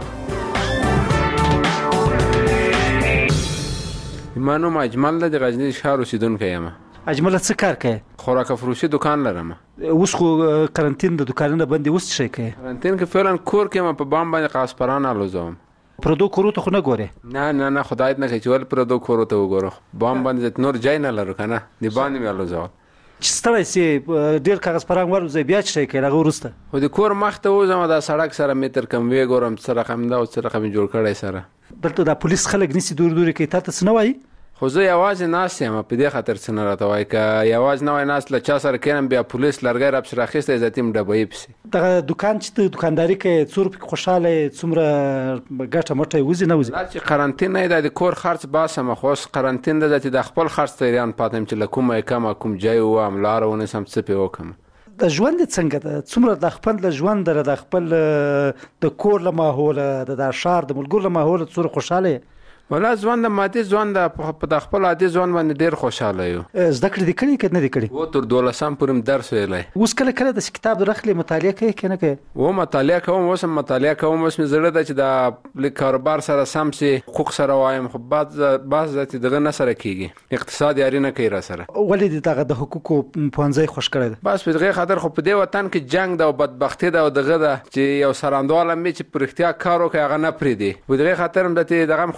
منو اجمل د غزنی ښار اوسیدونکی یم. اجمل څه کار کوي؟ خوراک فروشي دکان لرم. اوس خو قرنطین د دکانونو باندې اوس شي کوي. قرنطین کې فعلا کور کې ما په بام باندې قاسپران الوزم. پردو کورو ته خو نه ګوري؟ نه خدای دې نه کوي چې ول پردو کورو ته وګوره. بام باندې نور ځای نه لرو کنه دی باندې مې الوزم. چې ستړی سي ډیر کاغذ پرنګ ورځي بیا چې کوي هغه ورسته خو د کور مخ ته وځم د سړک سره متر کم وی ګورم څه رقم دا او څه رقم جوړ کړی سره دلته د پولیس خلک نسی دور کوي تاسو څه نه وایي؟ خو زه یوازې ناست یم په دې خاطر څه نه راته وایي که یوازې نه وای ناست له چا سره کینم بیا پولیس لرګی راپسې راخیستی زه تیم ډبوي پسې دغه دوکان چې ته دوکانداري کوې څو روپۍ خوشحاله څومره ګټه مټه وځي نه وځي؟ دا چې قرنطین نه د کور خرڅ باسم خو اوس قرنطین ده چې د خپل خرڅ ته ایران پاتم چې له کومه یې کمه کوم ځای ووهم لاره ونیسم څه پې وکړم. د ژوند څنګه ده؟ څومره د خپل د ژوند د خپل د کور له ماحوله د ښار د ملګرو له ماحوله څومره خوشحاله یې؟ ولا ژوند د مادي ژوند د خپل عادي ژوند باندې ډېر خوشحاله یو. زده کړې دې کړې که نه دې کړې؟ و تر 12 پورې م درس ویلی. اوس کله کله داسې کتاب درخلې مطالعه کوې که نه کوې؟ و مطالعه کوم اوس هم مطالعه کوم. اوس مې زړه ده چې د لیک کاروبار سره سم سي حقوق سره وایم خو بعض ذاتي دغه نه سره کېږي اقتصاد یاري نه کوي را سره. ولې دې دغه د حقوقو پوهنځی خوښ کړی ده؟ بس په دغې خاطر خو په دې وطن کې جنګ ده او بدبختي ده او دغه ده چې یو سرانډواله مې چې په رښتیا کار وکړي هغه نه پرېږدي. په دغې خاطر هم دغه م خوښ کړی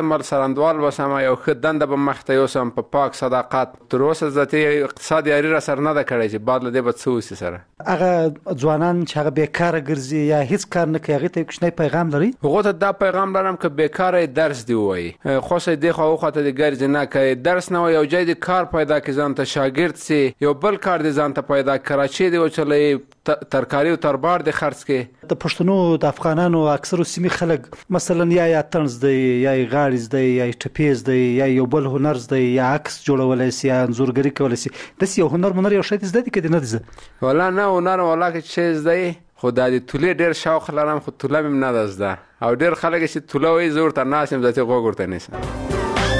مل سرندوال وسم یو ښه دنده به مخته یوسم په پاک صداقت. تر اوسه ذاتي اقتصاد یاري را سره نه ده کړی چې بعد له دې به څه وسي سره. هغه ځوانان چې هغه بیکاره ګرځي یا هیڅ کار نه کوي هغې ته یو کوچنی پیغام لري؟ هغو ته دا پیغام لرم که بیکاره درس دی ووایي، خوښه یې دې خوا وخواته دې ګرځي نه که درس نه وایي یو ځای دې کار پیدا کړي ځان ته شاګرد سي، یو بل کار دې ځان ته پیدا کراچۍ دې وچلوي، ترکاري او تربار دې خرڅ کړي. د پښتنو د افغانانو اکثرو سیمې خلک مثلا یا طنز دی یا غاړې زده یا ټپیز دی یا یو بل هنر زده یا عکس جوړولی سي یا انځورګري کولی سي، داسې یو هنر یو شی دې زده دي که دې نه دي زده؟ والله نه هنر والله که شی زده خو دا د تولې ډېر شوق لرم خو توله مې نه ده زده او ډېر خلک چې توله وایي زه ورته ناست یم ذاتي غوږ ورته نیسم.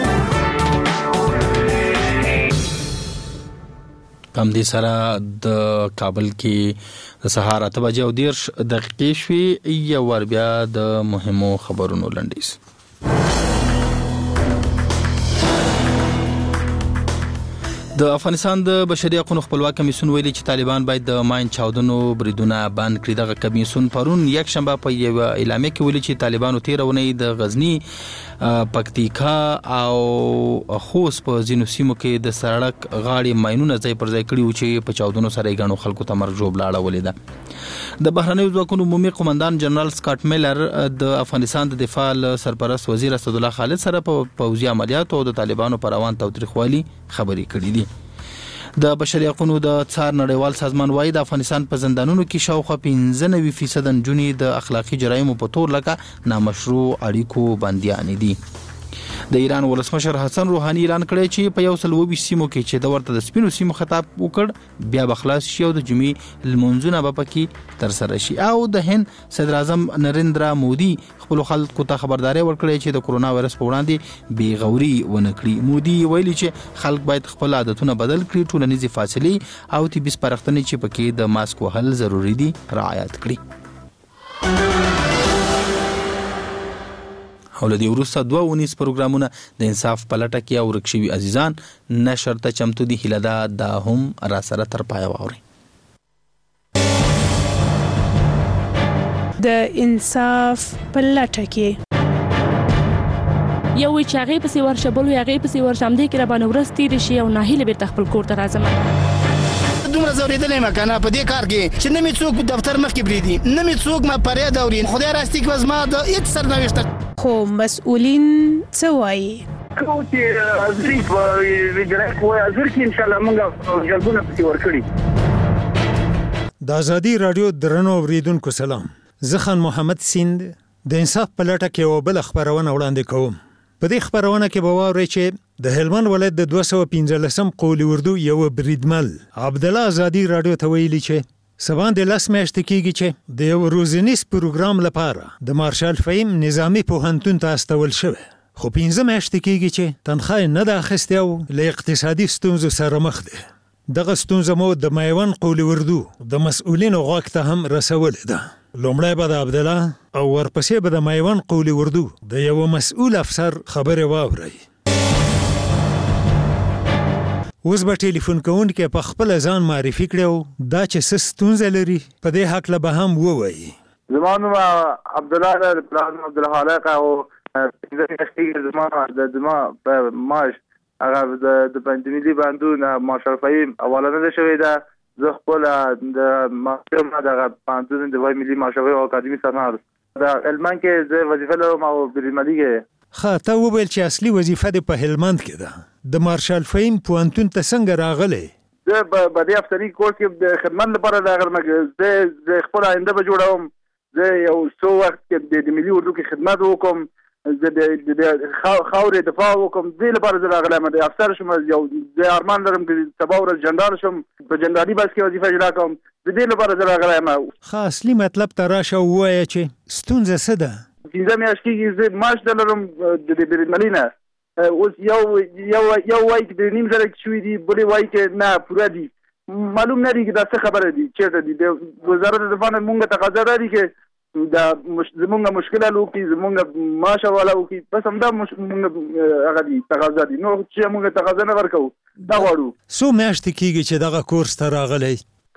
هم دې سره د کابل کې د سهار 8:30 شوې یو ور بیا د مهمو خبرونو لنډیز. د افغانستان د بشري حقوقو خپلواک کمیسیون ویلي چې طالبان باید د ماین چاودنو بریدونه بند کړي. دغه کمیسیون پرون یک شنبه په یو اعلامیه کې ویلي چې طالبانو تیر اونۍ د غزنی، پکتیکا او خوست په ځینو سیمو کې د سړک غاړې ماینونه ځای پر ځای کړي و چې په چاودنو سره یې ګڼو خلکو ته مرګ ژوبله اړولې ده. د بهرنیو ځواکونو عمومي قومندان جنرال سکاټ میلر د افغانستان د دفاع سرپرست وزیر اسدالله خالد سره په پوځي عملیاتو او د طالبانو پر روان تاوتریخوالي خبرې کړې دي. د بشري حقوقو د څار نړیوال سازمان وايي د افغانستان په زندانونو کې شاوخوا 95% نجونې د اخلاقي جرایمو په تور لکه نامشروع اړیکو بندیانې دي. د ایران ولسمشر حسن روحاني اعلان کړی چې په 120 سیمو کې چې د ورته د سپینو سیمو خطاب وکړ بیا بخلاص شي او د جمعې لمونځونه به پکې تر سره شي. او د هند صدر اعظم نریندرا مودي خپل خلکو ته خبرداري ورکړې چې د کرونا وایرس په وړاندې بې غوري ونه کړي. مودي ویلي چې خلک باید خپل عادتونه بدل کړي، ټولنیزې فاصلې او طبي سپارښتنې چې پکې د ماسک وهل ضروري دي رعایت کړي. او لدی وروسته 2 ونیس پروګرامونه د انصاف په لټه کې او ورکشوي عزیزان نشر ته چمتو دي. هیله دا هم را سره تر پای واوري. د انصاف په لټه کې یو چې هغه پسې ورشه بل هغه پسې ورشه هم دې کې را باندې ورستي دي شي او ناهیله بیرته خپل کور ته راځم. دومره زوریدلې مکنه په دې کار کې چې نه می څوک دفتر مخ کې بریدي نه می څوک ما پرې دورین خدای راستي کې وزما د هیڅ سرنوشت خو مسؤلین څه وایي؟ کوم چې ازري په ویډیو کوه ازر کې ان شاء الله موږ جلبونه پسې ورکړي. د ازادي رادیو درنو اوریدونکو سلام، زه خان محمد سیند د انصاف په لټه کې یو بل خبرونه وړاندې کوم. په دې خبرونه کې به واورئ چې د هلمند ولایت د 215 قولي اردو یو بریدمل عبد الله ازادي رادیو ته ویلي چې سبان د لاس میاشتې کېږي چې د یو روزنیز پروګرام لپاره د مارشال فهیم نظامی پوهنتون ته استول شوی، خو 15 میاشتې کېږي چې تنخواه یې نه ده اخیستې او له اقتصادي ستونزو سره مخ دی. دغه ستونزه مو د میوند قولي اردو د مسؤلینو غوږ ته هم رسولې ده. لومړی به د عبدالله او ورپسې به د میوند قولي اردو د یو مسؤل افسر خبرې واورئ. اوس به ټلیفون کوونکی په خپل ځان معرفي کړو دا چې څه ستونزه لري په دې هکله به هم ووایي. زما نوم عبدالله پلان عبدالخالق او زما په معاش هغه د پنځميلي باندون مارشال فهیم اولنه ده شوې ده. زه خپل د محکمه دغه باندون د وای ملي مارشال فهیم اکاډمي سرنار د هلمند کې زه وظیفه لرم او بریدملي کې. ښه ته وویل چې اصلي وظیفه دې په هلمند کې ده. د مارشال فهیم پوهنتون ته څنګه راغلی؟ زه په دې افسري کورس کې د خدمت لپاره راغلم. زه خپل آینده به جوړوم. زه یو څو وخت کې د ملي اردو کې خدمت وکم، زه د خاورې دفاع وکم. دې لپاره زه راغلم د افسر شم. یو زه ارمان لرم چې سبا ورځ جنرال شم، په جنرالي بس کې وظیفه اجرا کوم. د دې لپاره زه راغلم. ښه اصلي مطلب ته راشه ووایه چې ستونزه څه ده؟ 15 میاشتې کېږي زه معاش لرم د بریدملي نه. اوس یو وایي چې د 9 زره شوي دي، بلې وایي چې نه پوره دي. معلوم نه دي چې دا څه خبره دي چېرته دي. د وزارت دفاع نه مونږ تقاضا دا دي چې دا زمونږ مشکل حل وکړي، زمونږ معاش حواله وکړي. بس همدا مونږ هغه دي تقاضا دي، نو چې مونږ تقاضا نه ورکوو دا غواړو. څو میاشتې کېږي چې دغه کورس ته راغلی؟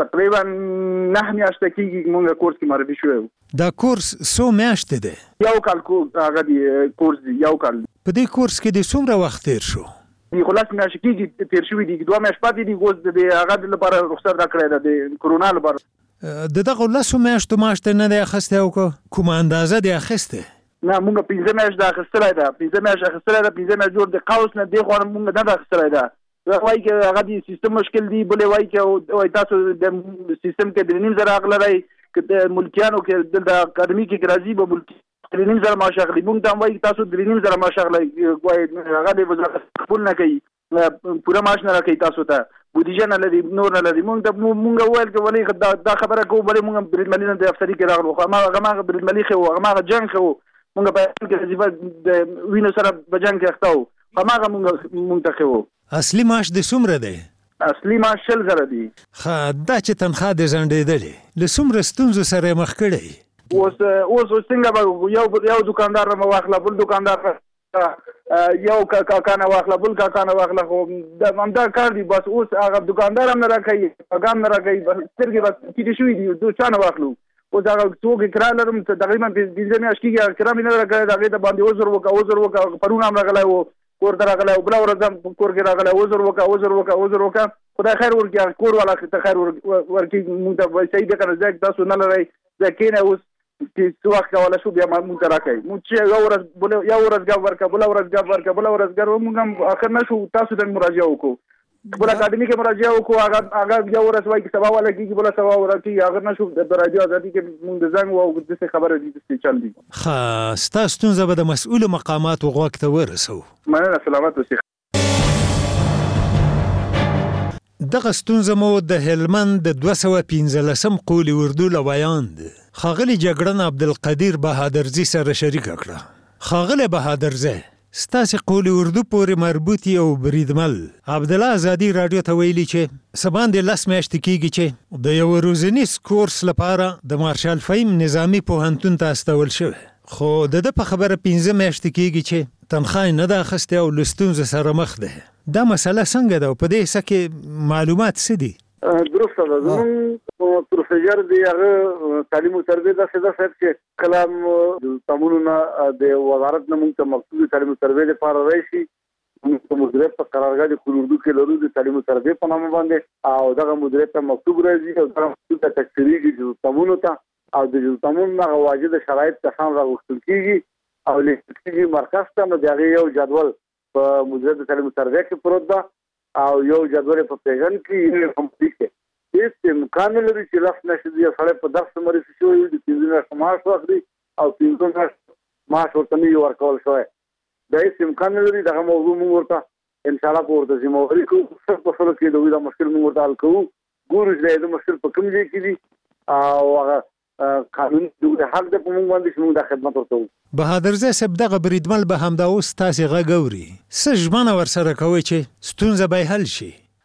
تقریبا 9 میاشتې کېږي موږ کورس کې معرفي شوو. دا کورس څو میاشتې دی؟ یو کال هغه دی کورس دی یو کال. په دې کورس کې د څومره وخت تیر شو؟ دی خلاص میاشتې کېږي تیر شوی دی 2 میاشتې پاتې دی اوس د هغه لپاره رخصت راکړی ده د کرونا لپاره. د دغه 10 میاشتو معاش نه دی اخیستی او کومه اندازه دی اخیستی؟ نه موږ 15 میاشتې اخیستلی ده 15 میاشتې اخیستلی ده 15 میاشتې جوړ د قوس نه دی خو موږ نه ده اخیستلی ده. وایي چې هغه د سیستم مشکل دی بلې وایي چې تاسو د سیستم کې 3.5 اغلرئ که د ملکیانو کې د اکاډمي کې راځي به ملکی 3.5 معاش اخلي. موږ ته وایي تاسو 3.5 معاش اخلئ وایي هغه د وزارت قبول نه کوي پوره معاش نه راکوي تاسو ته بودیجه نه لري نور نه لري. موږ ویل چې ولې دا خبره کوو بلې موږ بریدمنلي نه د افسري کې راغلو خو هغه بریدمنلي خو هغه جنګ خو موږ په کې وظیفه د وینو سره په جنګ کې اخته وو هغه موږ ته خو. اصلي معاش د څومره دی؟ اصلي معاش 100,000 دی. دا چې تنخواه د ځنډېدلې له څومره ستونزو سره مخ کړی؟ اوس څنګه به یو دکاندار نه واخله بل دکاندار یو کاکا نه واخله بل کاکا نه واخله خو همدا کار دی. بس اوس هغه دکاندار هم نه راکوي پیغام نه راکوي سترګې بس ټیټې شوي دي دو چا نه واخلو. اوس هغه څوک کرا لرم تقریبا 15 میاشتې کېږي کرا مې نه راکړی د هغې ته باندې عذر وکړه پرون هم راغلی و کور ته راغلی و بله ورځ هم کور کې راغلی عذر وکړه خدای خیر ورکړي کور والا ته خیر ورکړي موږ ته صحیح دی که نه ځای تاسو نه لرئ ځای کښېنئ اوس چې څه وخت کولی شو بیا موږ ته راکړئ موږ چې یو ورځ ګپ ورکړه بله ورځ ګپ ورکړه بله ورځ ګپ موږ هم اخر نه شو تاسو ته مراجعه وکړو بل اکاډمي کې مراجعه وکړو هغه یو ورځ وایي چې سبا والا کېږي بله سبا والا کېږي هغه نه شو د راډیو ازادي کې موږ د زنګ وو داسې خبره دي داسې چل دي. ښه ستا ستونزه به د مسؤلو مقاماتو غوږ ته ورسوو. مننه سلامت اوسئ. دغه ستونزه مو د هلمند د 215 قول اردو له ویاند ښاغلي جګړن عبدالقدیر بهادرزي سره شریکه کړه. ښاغلی بهادرزی ستاسې قول اردو پورې مربوط یو بریدمل عبدالله ازادي راډیو ته ویلي چې سباندې 10 میاشتې کېږي چې د یو روزنیز کورس لپاره د مارشال فهیم نظامي پوهنتون ته استول شوی خو د ده په خبره 15 میاشتې کېږي چې تنخواه نه ده اخیستې او له ستونزو سره مخ ده. دا مسله څنګه ده او په دې حصه کې معلومات څه دي؟ درسته ده زموږ پروسیجر دی هغه تعلیم او تربیه داسې ده صاحب چې کله د تمونونه د وزارت نه موږ ته مخصوص تعلیم او تربیه لپاره راشي موږ مدیریت په قرارګاه د اردو کې لرو د تعلیم او تربیه په نامه باندې او دغه مدیریت ته مکتوب راځي او دغه مکتوب ته تکثیریږي چې تمونو ته او د تمون هغه واجد شرایط ته هم راغوښتل کېږي او لیکل کېږي مرکز ته نو د هغې یو جدول په مدیریت د تعلیم او تربیه کې پروت ده او یو جدول په پیژن کې هم لیکي هیڅ امکان نه لري چې 10 میاشتې یو سړی په درس مریض شوی وي د 15 میاشتو معاش واخلي او 15 میاشتو معاش ورته نه ورکول شوی دا هیڅ امکان نه لري. دغه موضوع موږ ورته انشاءالله په ورته ذمهواري کوو په فصلو کې د دا مشکل موږ ورته حل کوو ګورو چې د مشکل په کوم ځای کې دي او هغه قانون د حق د په موږ باندې چې موږ د خدمت ورته کوو. بهادرزی صاحب دغه بریدمل به همدا اوس تاسې غږ اوري څه ژمنه ورسره کوئ چې ستونزه به حل شي؟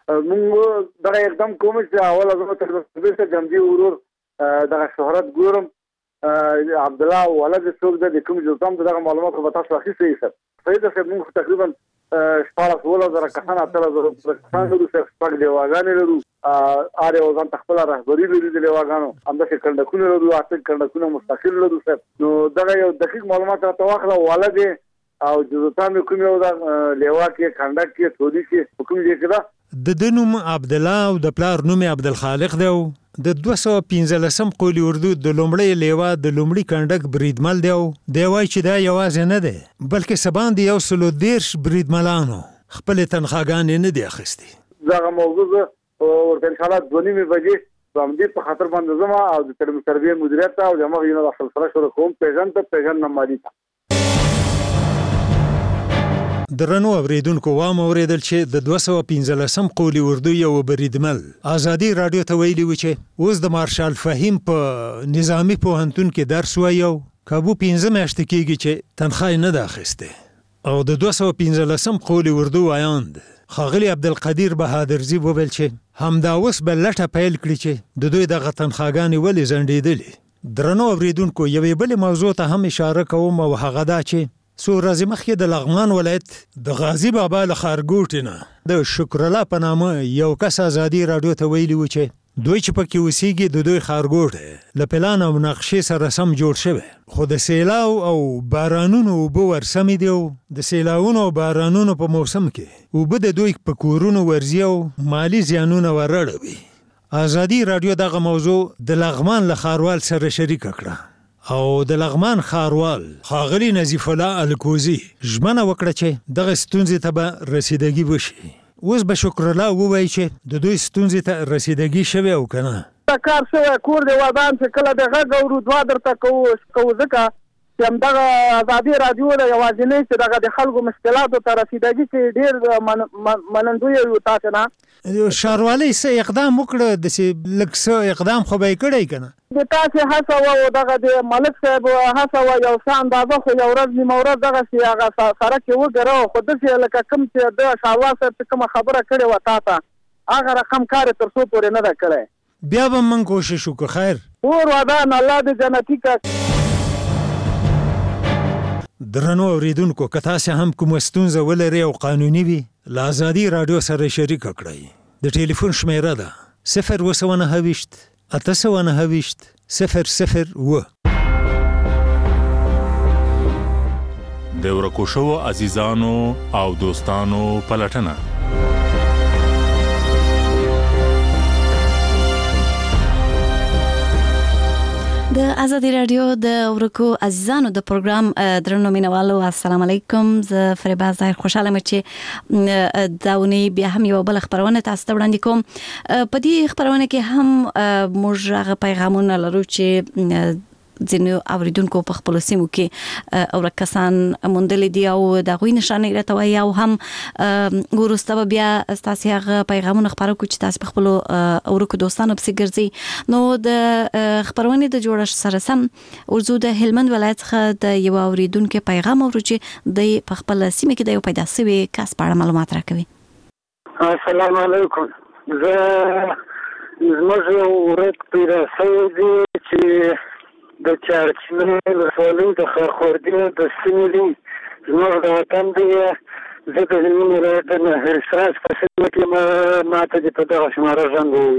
موږ دغه اقدام کوم چې اوله زما تر څو جمدي ورور دغه شهرت ګورم عبدالله ولد څوک د کوم ځوتام دغه معلومات په تاسو اخیستي صاحب فایده صاحب موږ تقریبا 14,000 کسان 8,000 کسان لرو شپږ دیواګانې لرو آره او ځان خپل رهبری لري د دیواګانو همداسې کندکونه لرو اته کندکونه مستقل لرو صاحب نو دغه یو دقیق معلومات راته واخله ولد او ځوتام کوم یو د لیوا کې کندک کې ټولي کې کوم ځای کې د نوم عبدالله او د پلار نوم عبدالخالق دی او د 215 قول اردو د لومړی لیوا د لومړي کندک بریدمل دی او دی وایي چې دا یوازې نه دی بلکې سباندې 130 بریدملانو خپلې تنخواګانې نه دي اخیستې. دغه موضوع ورته انشاءالله 2:30 بجې په همدې په خاطر باندې ځم او د تعلیم تربیه مدیریت ته او د همغې نه د سلسله شروع کوم پیژن نه مالي ته. درنو اوریدونکو وام اوریدل چې د 215 قول اردو یو بریدمل ازادي راډیو ته ویلي و چې اوس د مارشال فهیم په نظامی پوهنتون کې درس وایي او کابو 15 میاشتې کېږي چې تنخواه نه ده اخیستې او د 215 قول اردو ویاند ښاغلي عبدالقدیر بهادرزي وویل چې همدا اوس به لټه پیل کړي چې د دوی دغه تنخواګانې ولې ځنډېدلې. درنو اوریدونکو یوې بلې موضوع ته هم اشاره کوم او هغه دا چې څو ورځې مخکې د لغمان ولایت د غازي بابا له ښارګوټي نه د شکر الله په نامه یو کس ازادي راډیو ته ویلي و چې دوی چې پکې اوسېږي د دوی ښارګوټی له پلان او نقشې سره سم جوړ شوی، خو د سیلاو او بارانونو اوبه ورسمې دي او د سیلاونو او بارانونو په موسم کې اوبه د دوی په کورونو ورځي او مالی زیانونه ورړوي. ازادي راډیو دغه موضوع د لغمان له ښاروال سره شریکه کړه او د لغمان ښاروال ښاغلي نظیف الله الکوزي ژمنه وکړه چې دغه ستونزې ته به رسیدګي وشي. اوس به شکر الله ووایي چې د دوی ستونزې ته رسیدګي شوې او که نه کار شوی کور دی ودان چې کله د غږ اورو دوه درته کوو ځکه چې همدغه ازادي راډیو د یوازینۍ چې دغه د خلکو مشکلاتو ته رسیدګي چې ډېر منندوی یو تاسو نه ښاروالۍ څه اقدام وکړه، داسې لږ څه اقدام خو به یې کړی که نه؟ د تاسې هڅه وه او دغه د ملک صاحب هڅه وه یو څه اندازه خو یو ورځ نیمه ورځ دغسې هغه سړک یې وګرهو، خو داسې لکه کوم چې د ښاروال صاحب چې کومه خبره کړې وه تا ته هغه رقم کار یې تر څو پورې نه ده کړی. بیا به موږ کوشش وکړو. خیر اور ودان الله دې جنتي کړه. درنو اوریدونکو که تاسې هم کومه ستونزه ولرئ او قانوني وي له ازادي راډیو سره شریکه کړئ. د ټلیفون شمیره ده 029 829 001. د ورکو شوو عزیزانو او دوستانو پلټنه. د ازادي راډیو د ورکو عزیزانو د پروګرام درنو مینوالو السلام علیکم. زه فریبا ظاهر خوشاله یم چې داونی بیا هم یو بل خبرونه تاسو ته وړاندې کوم. په دې خبرونه کې هم موږ هغه پیغامونه لرو چې ځینو اوریدونکو په خپل سیمو کې او کسان موندل دي او د غوی نشانه راټوي او هم ورسته بیا تاسو هغه پیغامونه خبرو کو چې تاسو په خپل اورکو دوستانو په سیګرځي. نو د خبرونه د جوړش سره سم ورزو د هلمند ولایت څخه د یو اوریدونکو پیغام اورو چې د په خپل سیمه کې د یو پیدا شوی کس په اړه معلومات راکوي. السلام علیکم. زه ورک پیدا شوی دی چې د چارچمنې ولسوالۍ د خرخوردي د سیمې دی، زموږ د وطن دی. زه د هلمند ولایت د نهرسراج په سیمه کې ماته دې په دغه شماره زنګ ووایي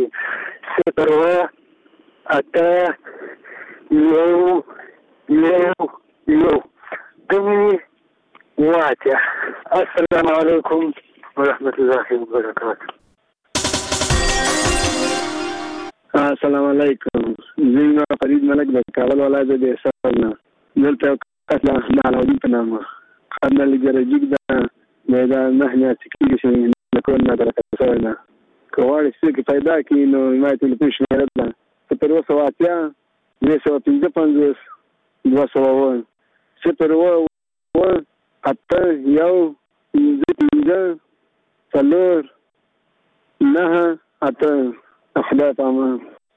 01811. السلام علیکم ورحمة الله وبرکاته. السلام علیکم. زه فرید ملک د کابل ولایت د احسان نه دلته اصلا علاوه په نامه خدمت لګرجیک دا نه سکیږي چې نکون نه درته سوالنه کوال چې پیدا کړي نو ما ټلیفون شمیره ده 080 255 201 0 اته یو پنځه څلور نه اته خدای پامان.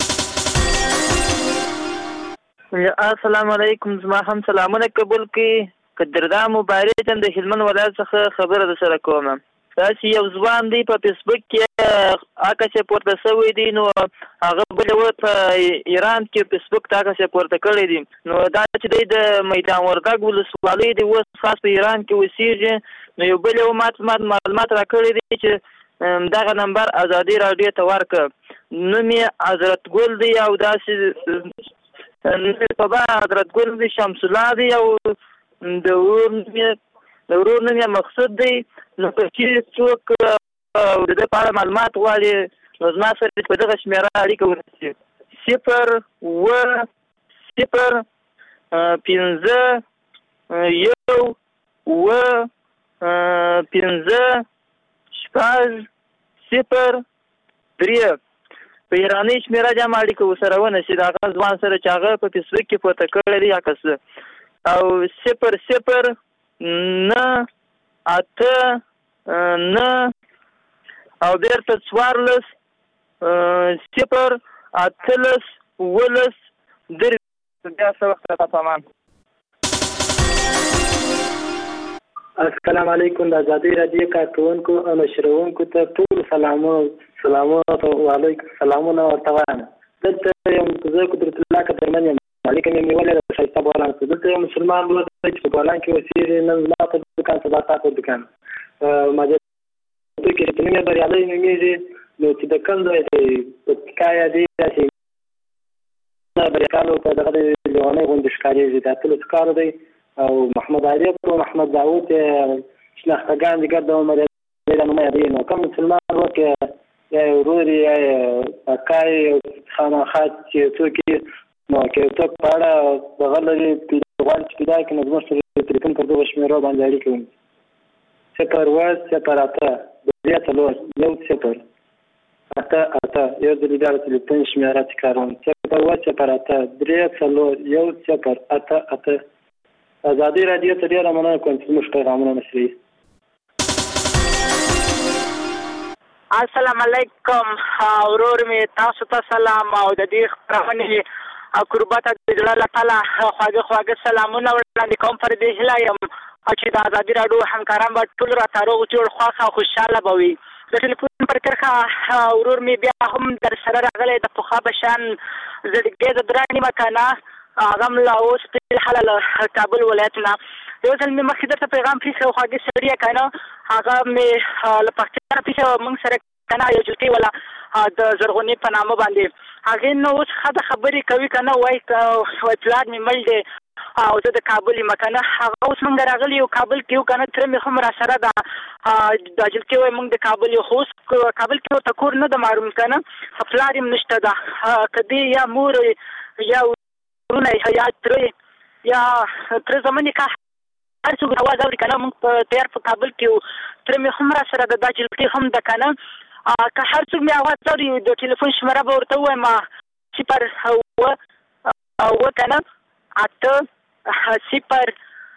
السلام علیکم. زما هم سلامونه قبول کړئ. قدردان مبارک د هلمند ولایت څخه خبره در سره کوم. تاسو یو ځوان دی په فیسبوک کې آکاسه پورته شوی دی، نو هغه بل و په ایران کې فیسبوک ته آکاسه پورته کړی دی. نو دا چې د میدان وردګ ولسوالۍ دی اوس خاص په ایران کې اوسېږي. نو یو بل معلومات راکړی دی چې دغه نمبر ازادي راډیو ته ورکړه. نوم یې حضرت ګل دی او داسې په حضرت ګل دی شمس الله دی او د ورور نوم یې مقصود دی. نو که چېرې څوک د ده په اړه معلومات غواړي نو زما سره په دغه شمېره اړیکه ونیسي 0 په ایراني شمېره جمع اړیکه ورسره ونیسي د هغه ځوان سره چې هغه په فیسبوک کې پورته کړی دی عکس او 0 او بیرته 14 0 اتلس ولس در بیا څه وخت راته پامان. السلام علیکم. د ازادي راډیو کارکونکو او نشرونکو ته ټول سلامات او علیکم سلامونه ورته وایم. دلته یم زه قدرت الله قدرمن یم. علیکم یم نیولې د ښایسته بولان څخه. دلته یو مسلمان ورور دی چې په بولان کې اوسېږي. نن زما په دوکان سبا ستا په دوکان ماجر کې چې نوم یې بریالی نومېږي. نو چې د کوم ځای دی په کای دی چې برکالو په دغه لونی غونډه ښکارېږي د ټول کار دی او محمد علي او محمد داوود شناختګان دي ګرد عمر د نومه دی نو کوم مسلمان وکه یا وروري یا کای خامخات چې څوک نو کې څوک پاړه دغه لري په وړاندې کې دا کې نظم سره تلیفون پر دغه شمیرو باندې اړیکه کوي 0 اته یو د لیدار تلیفون شمیره تکرارم 0 ازادي رادیو ته ډیره مننه کوم چې موږ پیغامونه نشري. السلام علیکم ورور می تاسو ته سلام او د دې خبرونه قربت د الله تعالی خواږه سلامونه وړاندې کوم پر دې هلایم چې د ازادي رادیو همکاران به ټول را تاروغ جوړ خواخه خوشاله بوي. د ټلیفون پر کرخه ورور می بیا هم در سره راغلی د پوخا بشان زړګي د درانی مکانه غم لا اوس په حلال کابل ولایتنا یو ځل می مخې درته پیغام پیښه خواږه سړی کنه هغه می لپاره پیښه موږ سره کنه یو جلکی ولا د زرغونی په نامه باندې هغه نو اوس خبرې کوي کنه وای پلان می مل دی او زه د کابل مکانه هغه اوس موږ راغلی یو کابل کې کنه تر می هم را سره د جلکی وای موږ د کابل یو خوست کابل کې تکور نه د معلوم کنه خپلاریم نشته ده کدی یا مور یا ورونه یا تر یا تر زمانه کا هر څو غواړي دا کنه موږ په تیار په کابل کې تر می هم را سره د جلکی هم د کنه که هر څو می اواز لري د ټلیفون شماره به ورته وایم 0 کنه 8 0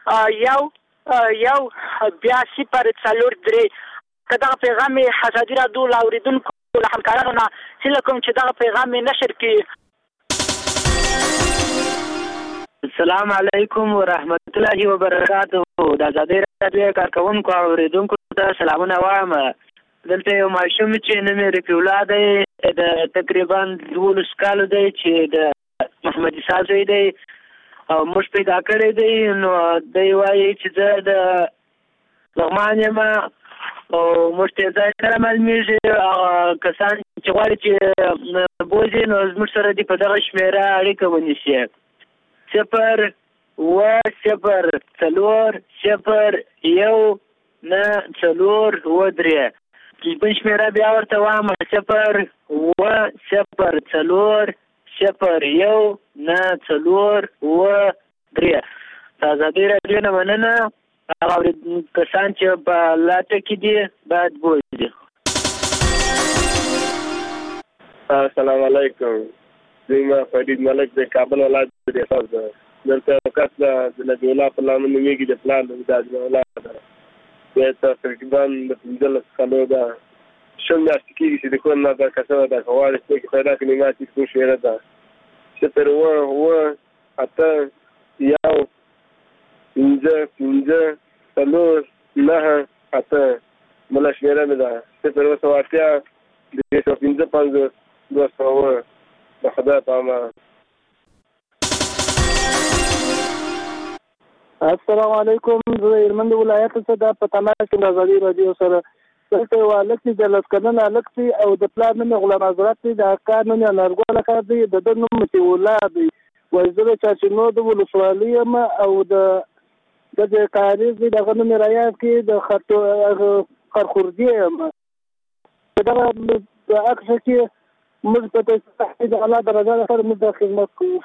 1 بیا 0 3 کدا پیغام ازادي رادیو لاوریدونکو له همکارانو نه هیله کوم چې دا پیغام نشر کړي. السلام علیکم ورحمت الله وبرکاته. د ازادي رادیو کارکونکو او اوریدونکو ته سلامونه وایم. دلته یو ماشوم چې نوم یې رفیع دی د تقریبا 12 کالو دی چې د محمد اساس دی او موږ پیدا کړی دی نو دی وایي چې زه د لغمان یم او موږ ته ځای سره معلومیږي کسان چې غواړي چې بوځي نو موږ سره دې په دغه شمیره اړیکه ونیسي 0 تلیفون شمیره بیا ورته وایم 0 د ازادي رادیو نه مننه هغه کسان چې په لاټه کې دي باید بوځي. السلام علیکم. زما فرید ملک د کابل ولایت د احساس دلته کس د نبی الله په نامه نومیږي د پلان د ولایت دا تقریبا د 15 کالو دا شل میاشتې کېږي چې د کور نه دا کسانه د غواړي چې پیدا کړي ماتې کوم شمیره ده 0 مله شمیره مې ده 0 د خدای په امان. السلام علیکم. زه هلمند ولایت څخه د پټانا کې د ازادي رادیو سره دلته والکه د لسکنن الکسي او د پلان نه غلام حضرت د قانون نارګول کار دی د نوم چې ولادي وزیر چاشنو د ولسوالۍ او د کاریز د غنم رایات کې د خرخوردي دا عکس کې موږ په تحقیق د اعلی درجه سره موږ خدمت کوو.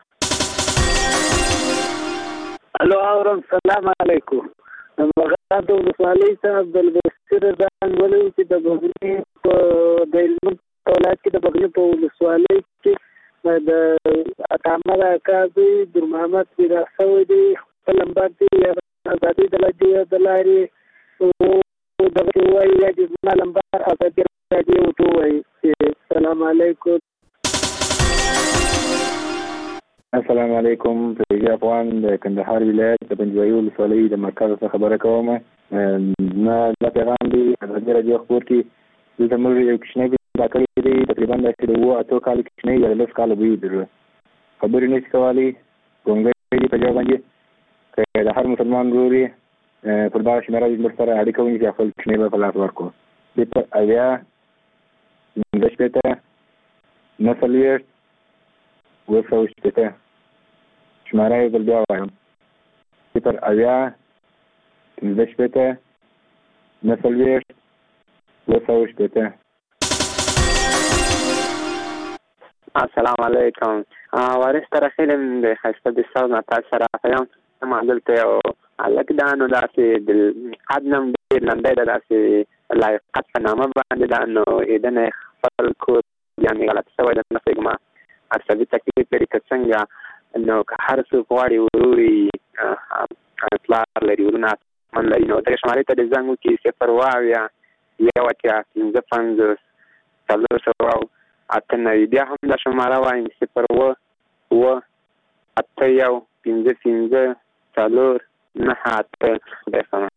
الو اورم سلام علیکم. مغاد د ولسوالۍ صاحب د بستر ځان ولې چې د بغنی په د هلمند ولایت کې د بغنی په ولسوالۍ کې د اتامه کاږي د محمد پیراسوي دی په لمبر دی ازادي د لارې او د وایي د لمبر ازادي رادیو ته وایي. السلام علیکم. السلام علیکم. فریض افغان د کندهار ولایت د پنجوایي ولسوالۍ د مرکز څخه خبره کوم. نه دا پیغام دی ازادي رادیو خبر کې دلته موږ یو کوچنی پیدا کړی دی تقریبا د 8 کال کوچنی یا 10 کال وی دی خبرې نشي کولی ګونګې په جواب باندې د هر مسلمان ګوري پر دا شمیره د سره اړیکه ونیسي خپل کوچنی په لاس ورکو د اویا د شپته 9 2 شماره بل بیا وایم 0 اویا 15 9 2 السلام علیکم وارث تر خیلم د خسته د صاحب نه تاسو سره یم ما دلته یو الک دانو داسې د قدم ډېر لنډی ده داسې لایقت په نامه باندې ده نو دنه خپل کور یعنې غلط شوی ده نه پوهېږم عصبي تکلیف لري که څنګه نو که هر څوک غواړي وروري پلار لري ورونه من لري نو دغې شمارې ته د زنګ وکړي 0 اویا 1 اتیا 15 400 اته نوي بیا هم دا شماره وایم 0 اوه 8 15 4 9 8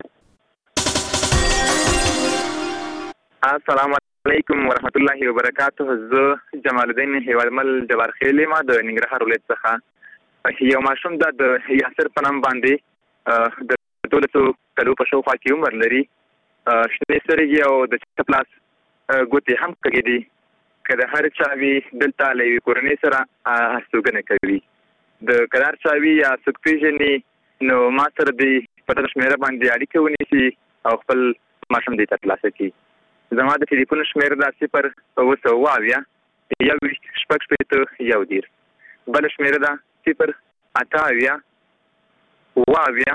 السلام علیکم ورحمت الله وبرکاته. زه جمال الدین هیوادمل جبار خیل ما د ننګرهار ولایت څخه یو ماشوم د یاسر په نام باندې د 12 کلو په شاوخوا کې عمر لري. شنې سترګې او د چپلاس ګوتې هم کږې دي. که د هر چا وي دلته له یوې کورنۍ سره هستوګنه کوي. د که د هر چا وي یا څوک پېژني نو ما سره دی په دغه شمېره باندې اړیکه ونیسي او خپل ماشوم دی ترلاسه کړي. زما د ټلیفون شمېره دا 0 اوه اویا 1 شپږ شپېته 1 دېرش. بله شمېره ده 0 اته اویا اوه اویا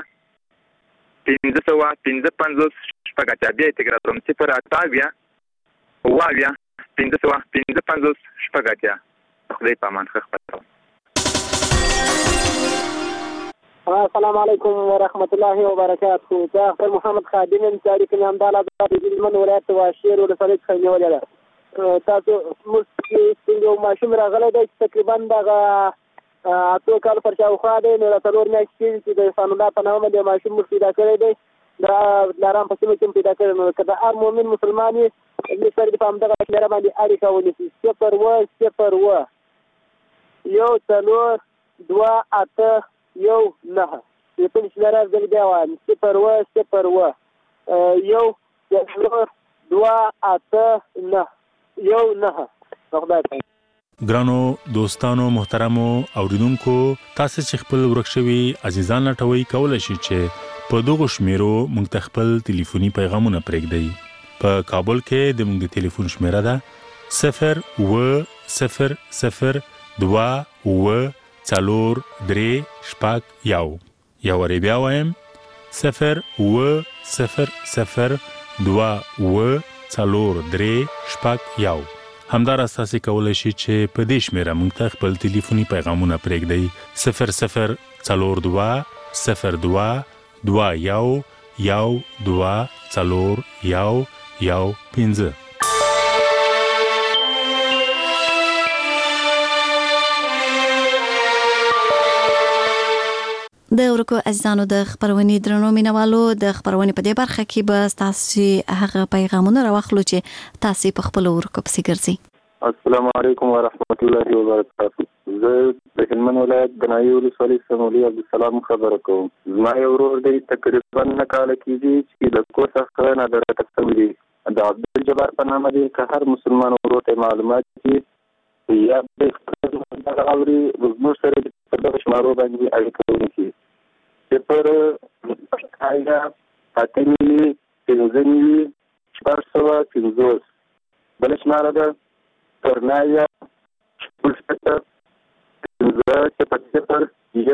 15 شپږ اتیا. بیا یې تکرار کوم 0 اته اویا اوه اویا 15 شپږ اتیا. خدای په امان ښه خپل. السلام علیکم ورحمت الله وبرکاته. زه خپل محمد خادم یم چې اړیکه مې همدا د هلمند ولایت واشیر ولسوالۍ څخه نیولې ده. تاسو موږ کې یو ماشوم راغلی دی چې تقریبا دغه 8 کالو پر شاوخوا دی. نو 4 میاشتې کېږي چې د احسان الله په نامه د ماشوم موږ پیدا کړی دی. دا لارام په سیمه کې هم پیدا کړی. نو که د هر مؤمن مسلمان یې دې سره په همدغه شمېره باندې اړیکه ونیسي 0 اوه 1 4 2 8 1 9. د کوم شمېره زه بیا وایم 0 اوه 1 4 2 8 9 1 9. خدای ګرانو دوستانو محترمو اوریدونکو تاسو چې خپل ورک شوي عزیزان لټوي کولای شئ چې په دغه شمیرو موږ ته خپل ټلیفوني پیغامونه پرېږدئ. په کابل کې د موږ د ټلیفون شمیره ده 0 0 0 2 4 3 شپږ 1. یا ور بیا وایم 0 0 0 2 4 3 شپږ 1. همدارس تاسو کولای شئ چې په دې شمیره موږ ته خپل ټلیفوني پیغامونه پرېږدئ 0 0 4 2 0 2 2 1 1 2 4 1 1 5. د ورکو عزیزانو د خبرونې درنو مینوالو د خبرونې په دې برخه کې به تاسو هغه پیغامونه راوخلو چې تاسو په خپل ورکو پسې ګرځي. السلام علیکم ورحمت الله وبرکاته. زه د هلمند ولایت د نایي ولسوالۍ سمولي عبدالسلام خبره کوم. زما یو ورور دی تقریبا 9 کاله کېږي چې د کور څخه نادرته شوی دی. د عبدالجبار په نامه دی. که هر مسلمان ورور ته معلومات کړي یا د اوري موږ سره په دغه شمارو باندې اړیکه ونیسي 0 آیا اتنی 15 450. بل شماره ده ترنایا 0 0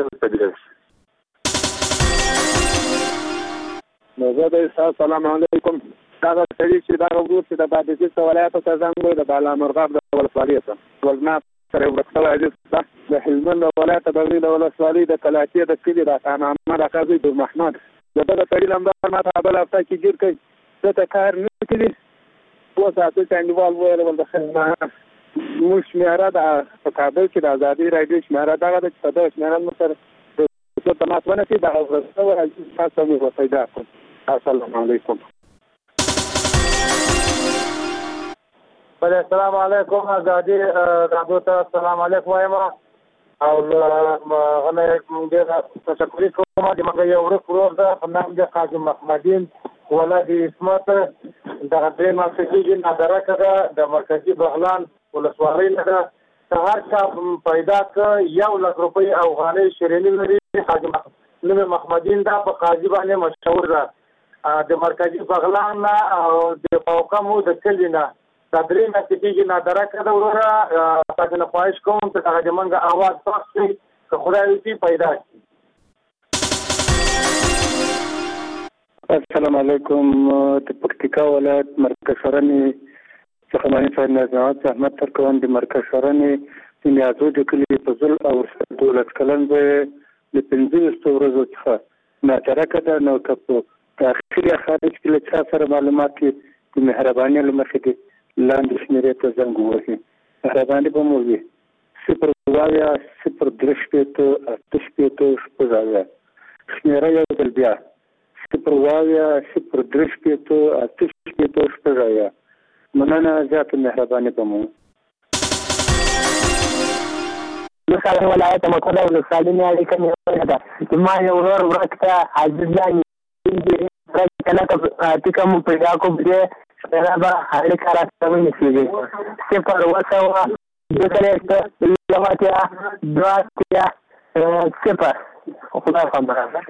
السلام علیکم. دا سړي چې دا ورور چې د بادغیس ولایت ته څنګه د بالا مرغاب د ولسوالۍ ته ولنا سره ورکړل عزیز د هلمند ولایت د غوړي د ولسوالۍ د کلاچې د کلی د خانانه د قاضي د محمد دغه سړي لمبر ما ته بل هفته کې ګیر کوي څه کار نه کوي. و ساعتو چاندوال ویل ول د خدمت مش شمېره د په کابل کې د ازادي رادیو شمېره دغه د صدر شمېره مو سره څه تماس ونه کړي دا ورسره راځي تاسو مو پیدا کوم. السلام علیکم. السلام علیکم ازادي رادیو ته السلام علیکم وایم او غنه ډیر تشکر کوم چې موږ یو ورور ده په نام د قاضي محمدین ولادي اسمت د غدې مرکزي نادره کده د مرکزي بغلان ولسوالۍ نه هر چا پیدا ک 1 لک روپۍ افغانۍ شیرینی لري حاجی نوم محمدین دا په قاضي باندې مشهور ده د مرکزی بغلان او د فوقمو د کلینا د درې نتیجې نه درکه دا وروره تاسو نه خواهش کوم چې هغه منګه आवाज پخې که خدای دې پیدا شي. السلام علیکم. د پکتیکا ولایت مرکز شرنې څخه مانی صاحب نظامت احمد ترکوان د مرکز شرنې د نیازو د کلی په ځل او 12 کلن به د 15 ورځو څخه ناچارکه ده نو کپو تاخیر خارج کې له سره معلومات د مهرباني لمخې دي لاندې شمیرې ته زنګ ووهي. مهرباني به مو وي 0 شمیره یو ځل بیا 0 مننه زیاته مهرباني به مو. مثلا ولایت مقدس ولسوالۍ نه اړیکه نیولې ده. ما یو ورور ورک ته عزیزان دي کنه ته کوم پیدا کو به سره به اړیکه راځي نشي چې پر وسه دغه یواتیا دواتیا صفر خدای خبره ده.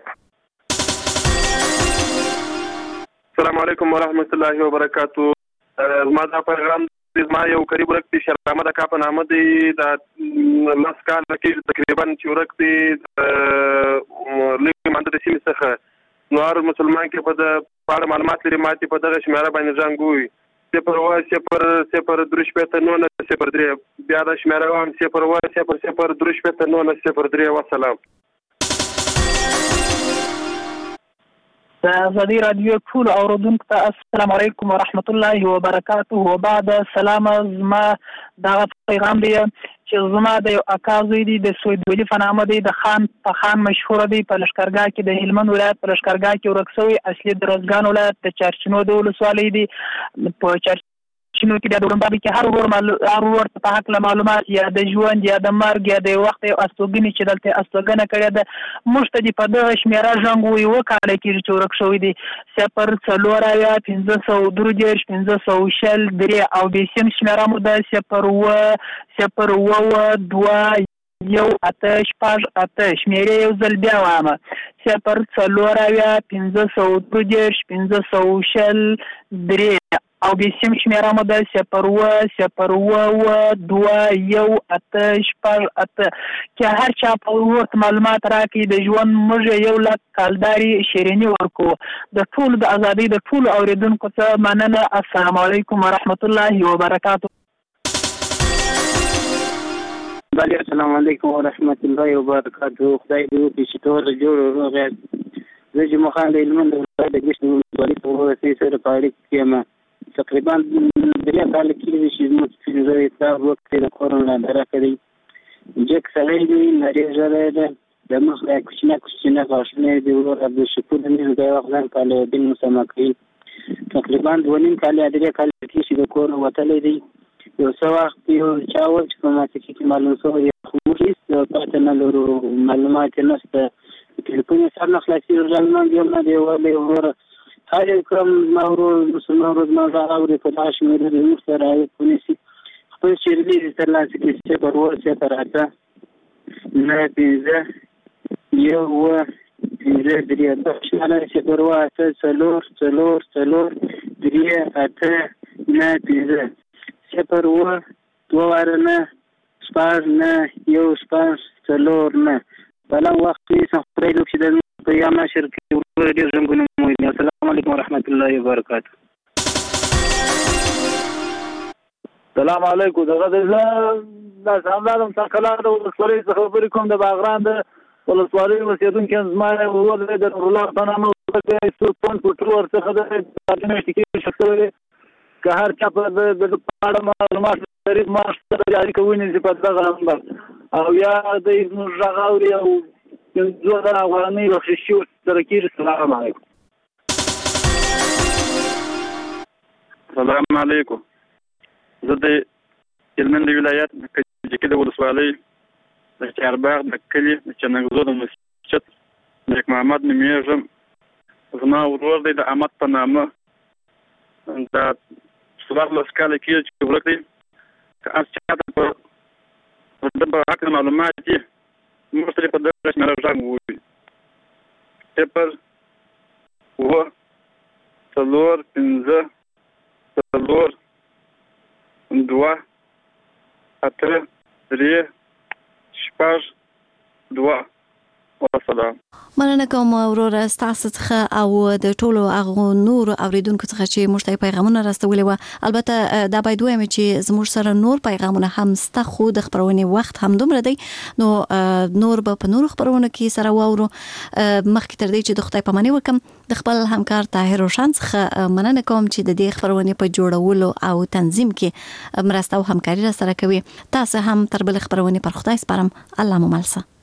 السلام علیکم ورحمت الله وبرکاتو. ما دا پیغام ما یو قریب ورک دي شرامه د کاپ نامه دي د لاس کال کې تقریبا چې ورک دي لکه مانده د سیمې څخه نور مسلمان کې په د پاړه معلومات لري ماتي په دغه شمیره باندې ځانګوي 0 بیا د شمیره هم 0 وسلام. آزادی رادیو ټول اوریدونکو ته السلام علیکم ورحمت الله وبرکاته. وبعد سلام زما دا پیغام دی چې زما د یو اکا زوی دی د سوید ولی فنامه دی د خان په خان مشهور دی په لشکرګاه کې د هلمند ولایت په لشکرګاه کې ورکسوي اصلي د روزګان ولایت د چارچینو د ولسوالۍ دی په چارچینو کې د ډورمبابي کې هر ور په حق معلومات یا د ژوند یا د مرګ یا د وخت او استوګنی چې دلته استوګنه کړې ده مشتدي په دغه شمیره ژوند وي وکاله کې چې ورکشوي دي 0 500 500 او د سیم شمیره مو د 0 یو آتش پاش آتش شمیره یو ځل بیا وامه 0 500 او د سیم شمیره مو د 0 یو آتش پاش چې هر چا په ورته معلومات راکړي د ژوند موږ یو لک کالداري شیرینی ورکو د ټول د ازادي د ټول اوریدونکو ته مننه. السلام علیکم ورحمت الله وبرکاته. السلام علیکم ورحمت الله وبرکاته. خدای دې وکړي چې ټول جوړ وغیر زه چې مخان د هلمند ولایت د ګشت ولسوالۍ په ورسې سره په اړیکه کې یم تقریبا 3 کال کېږي چې زموږ فلزري کار وکړي د کورونا درکه دی جک سړی دی نړۍ ژړی ده د مخ کوچنه غاښونه دی ورور عبدالشکور مې د وخت ځان کاله دین مسما کوي تقریبا 2 کال 3 کال کې چې د کورونا وتلی دی یو څو وخت یو چا و چې په ماته کې معلوم شوی خو موږ هیڅ پاتې نه لرو معلومات نشته ټلیفون سره نه خلاصي ځلمان دی نه دی ولې ورور هر کوم نورو مسلمان روزمره راوړي په تاسو مې د موږ سره پولیسي خپل شیرلی تر لاسه کې څه پرور څه تر اته نه پیزه یو و پیزه درې د شمال څه پروا څلور درې اته نه پیزه 0 2 شپږ نه یو شپږ 4 نه بلان وخت یې څنګه لوکشي د پیغام نشر کې ورته ډېر زنګونه مو. السلام علیکم ورحمت الله وبرکاته. السلام علیکم. دغه د سلام څخه د ولسوالۍ څخه خبرې کوم د باغران د ولسوالۍ اوسیدونکو زما ورور د الله تعالی په ستون پټور ورڅخه د تاسو کې شکر که هر چا په د پاړه معلومات لري ما سره جاری کوي چې په دغه نمبر او یا د مجاغوري او زه دا غوړنی وخشي سره کې. السلام علیکم. السلام علیکم. زه د هلمند ولایت د کلی ولسوالۍ د چارباغ د کلی د چنګزو د مسجد نیک محمد نومیږم. زما ورور دی د احمد په نامه دا 14 کال کې چې ورکړي که اس چاته په د په حق معلومات دي مستری په دغه شمېره غږ ووي 0 و 4 5 4 2 8 3 6 2 والسلام. مننه کوم وروره ستاسو څخه او د ټولو هغه نور اوریدونکو څخه چې موږ ته پیغامونه راستولي و. البته دا باید وایم چې زموږ سره نور پیغامونه هم سته خو د خبرونې وخت هم دومره دی نو نور به په نور خبرونه کې سره واورو. مخکې تر دې چې د خدای پاماني وکم د خپل همکار طاهر روشن څخه مننه کوم چې د دې خبرونې په جوړولو او تنظیم کې مرسته او همکاري را سره کوي. تاسو هم تر بل خبرونې پر خدای سپارم. الله مو مل شه.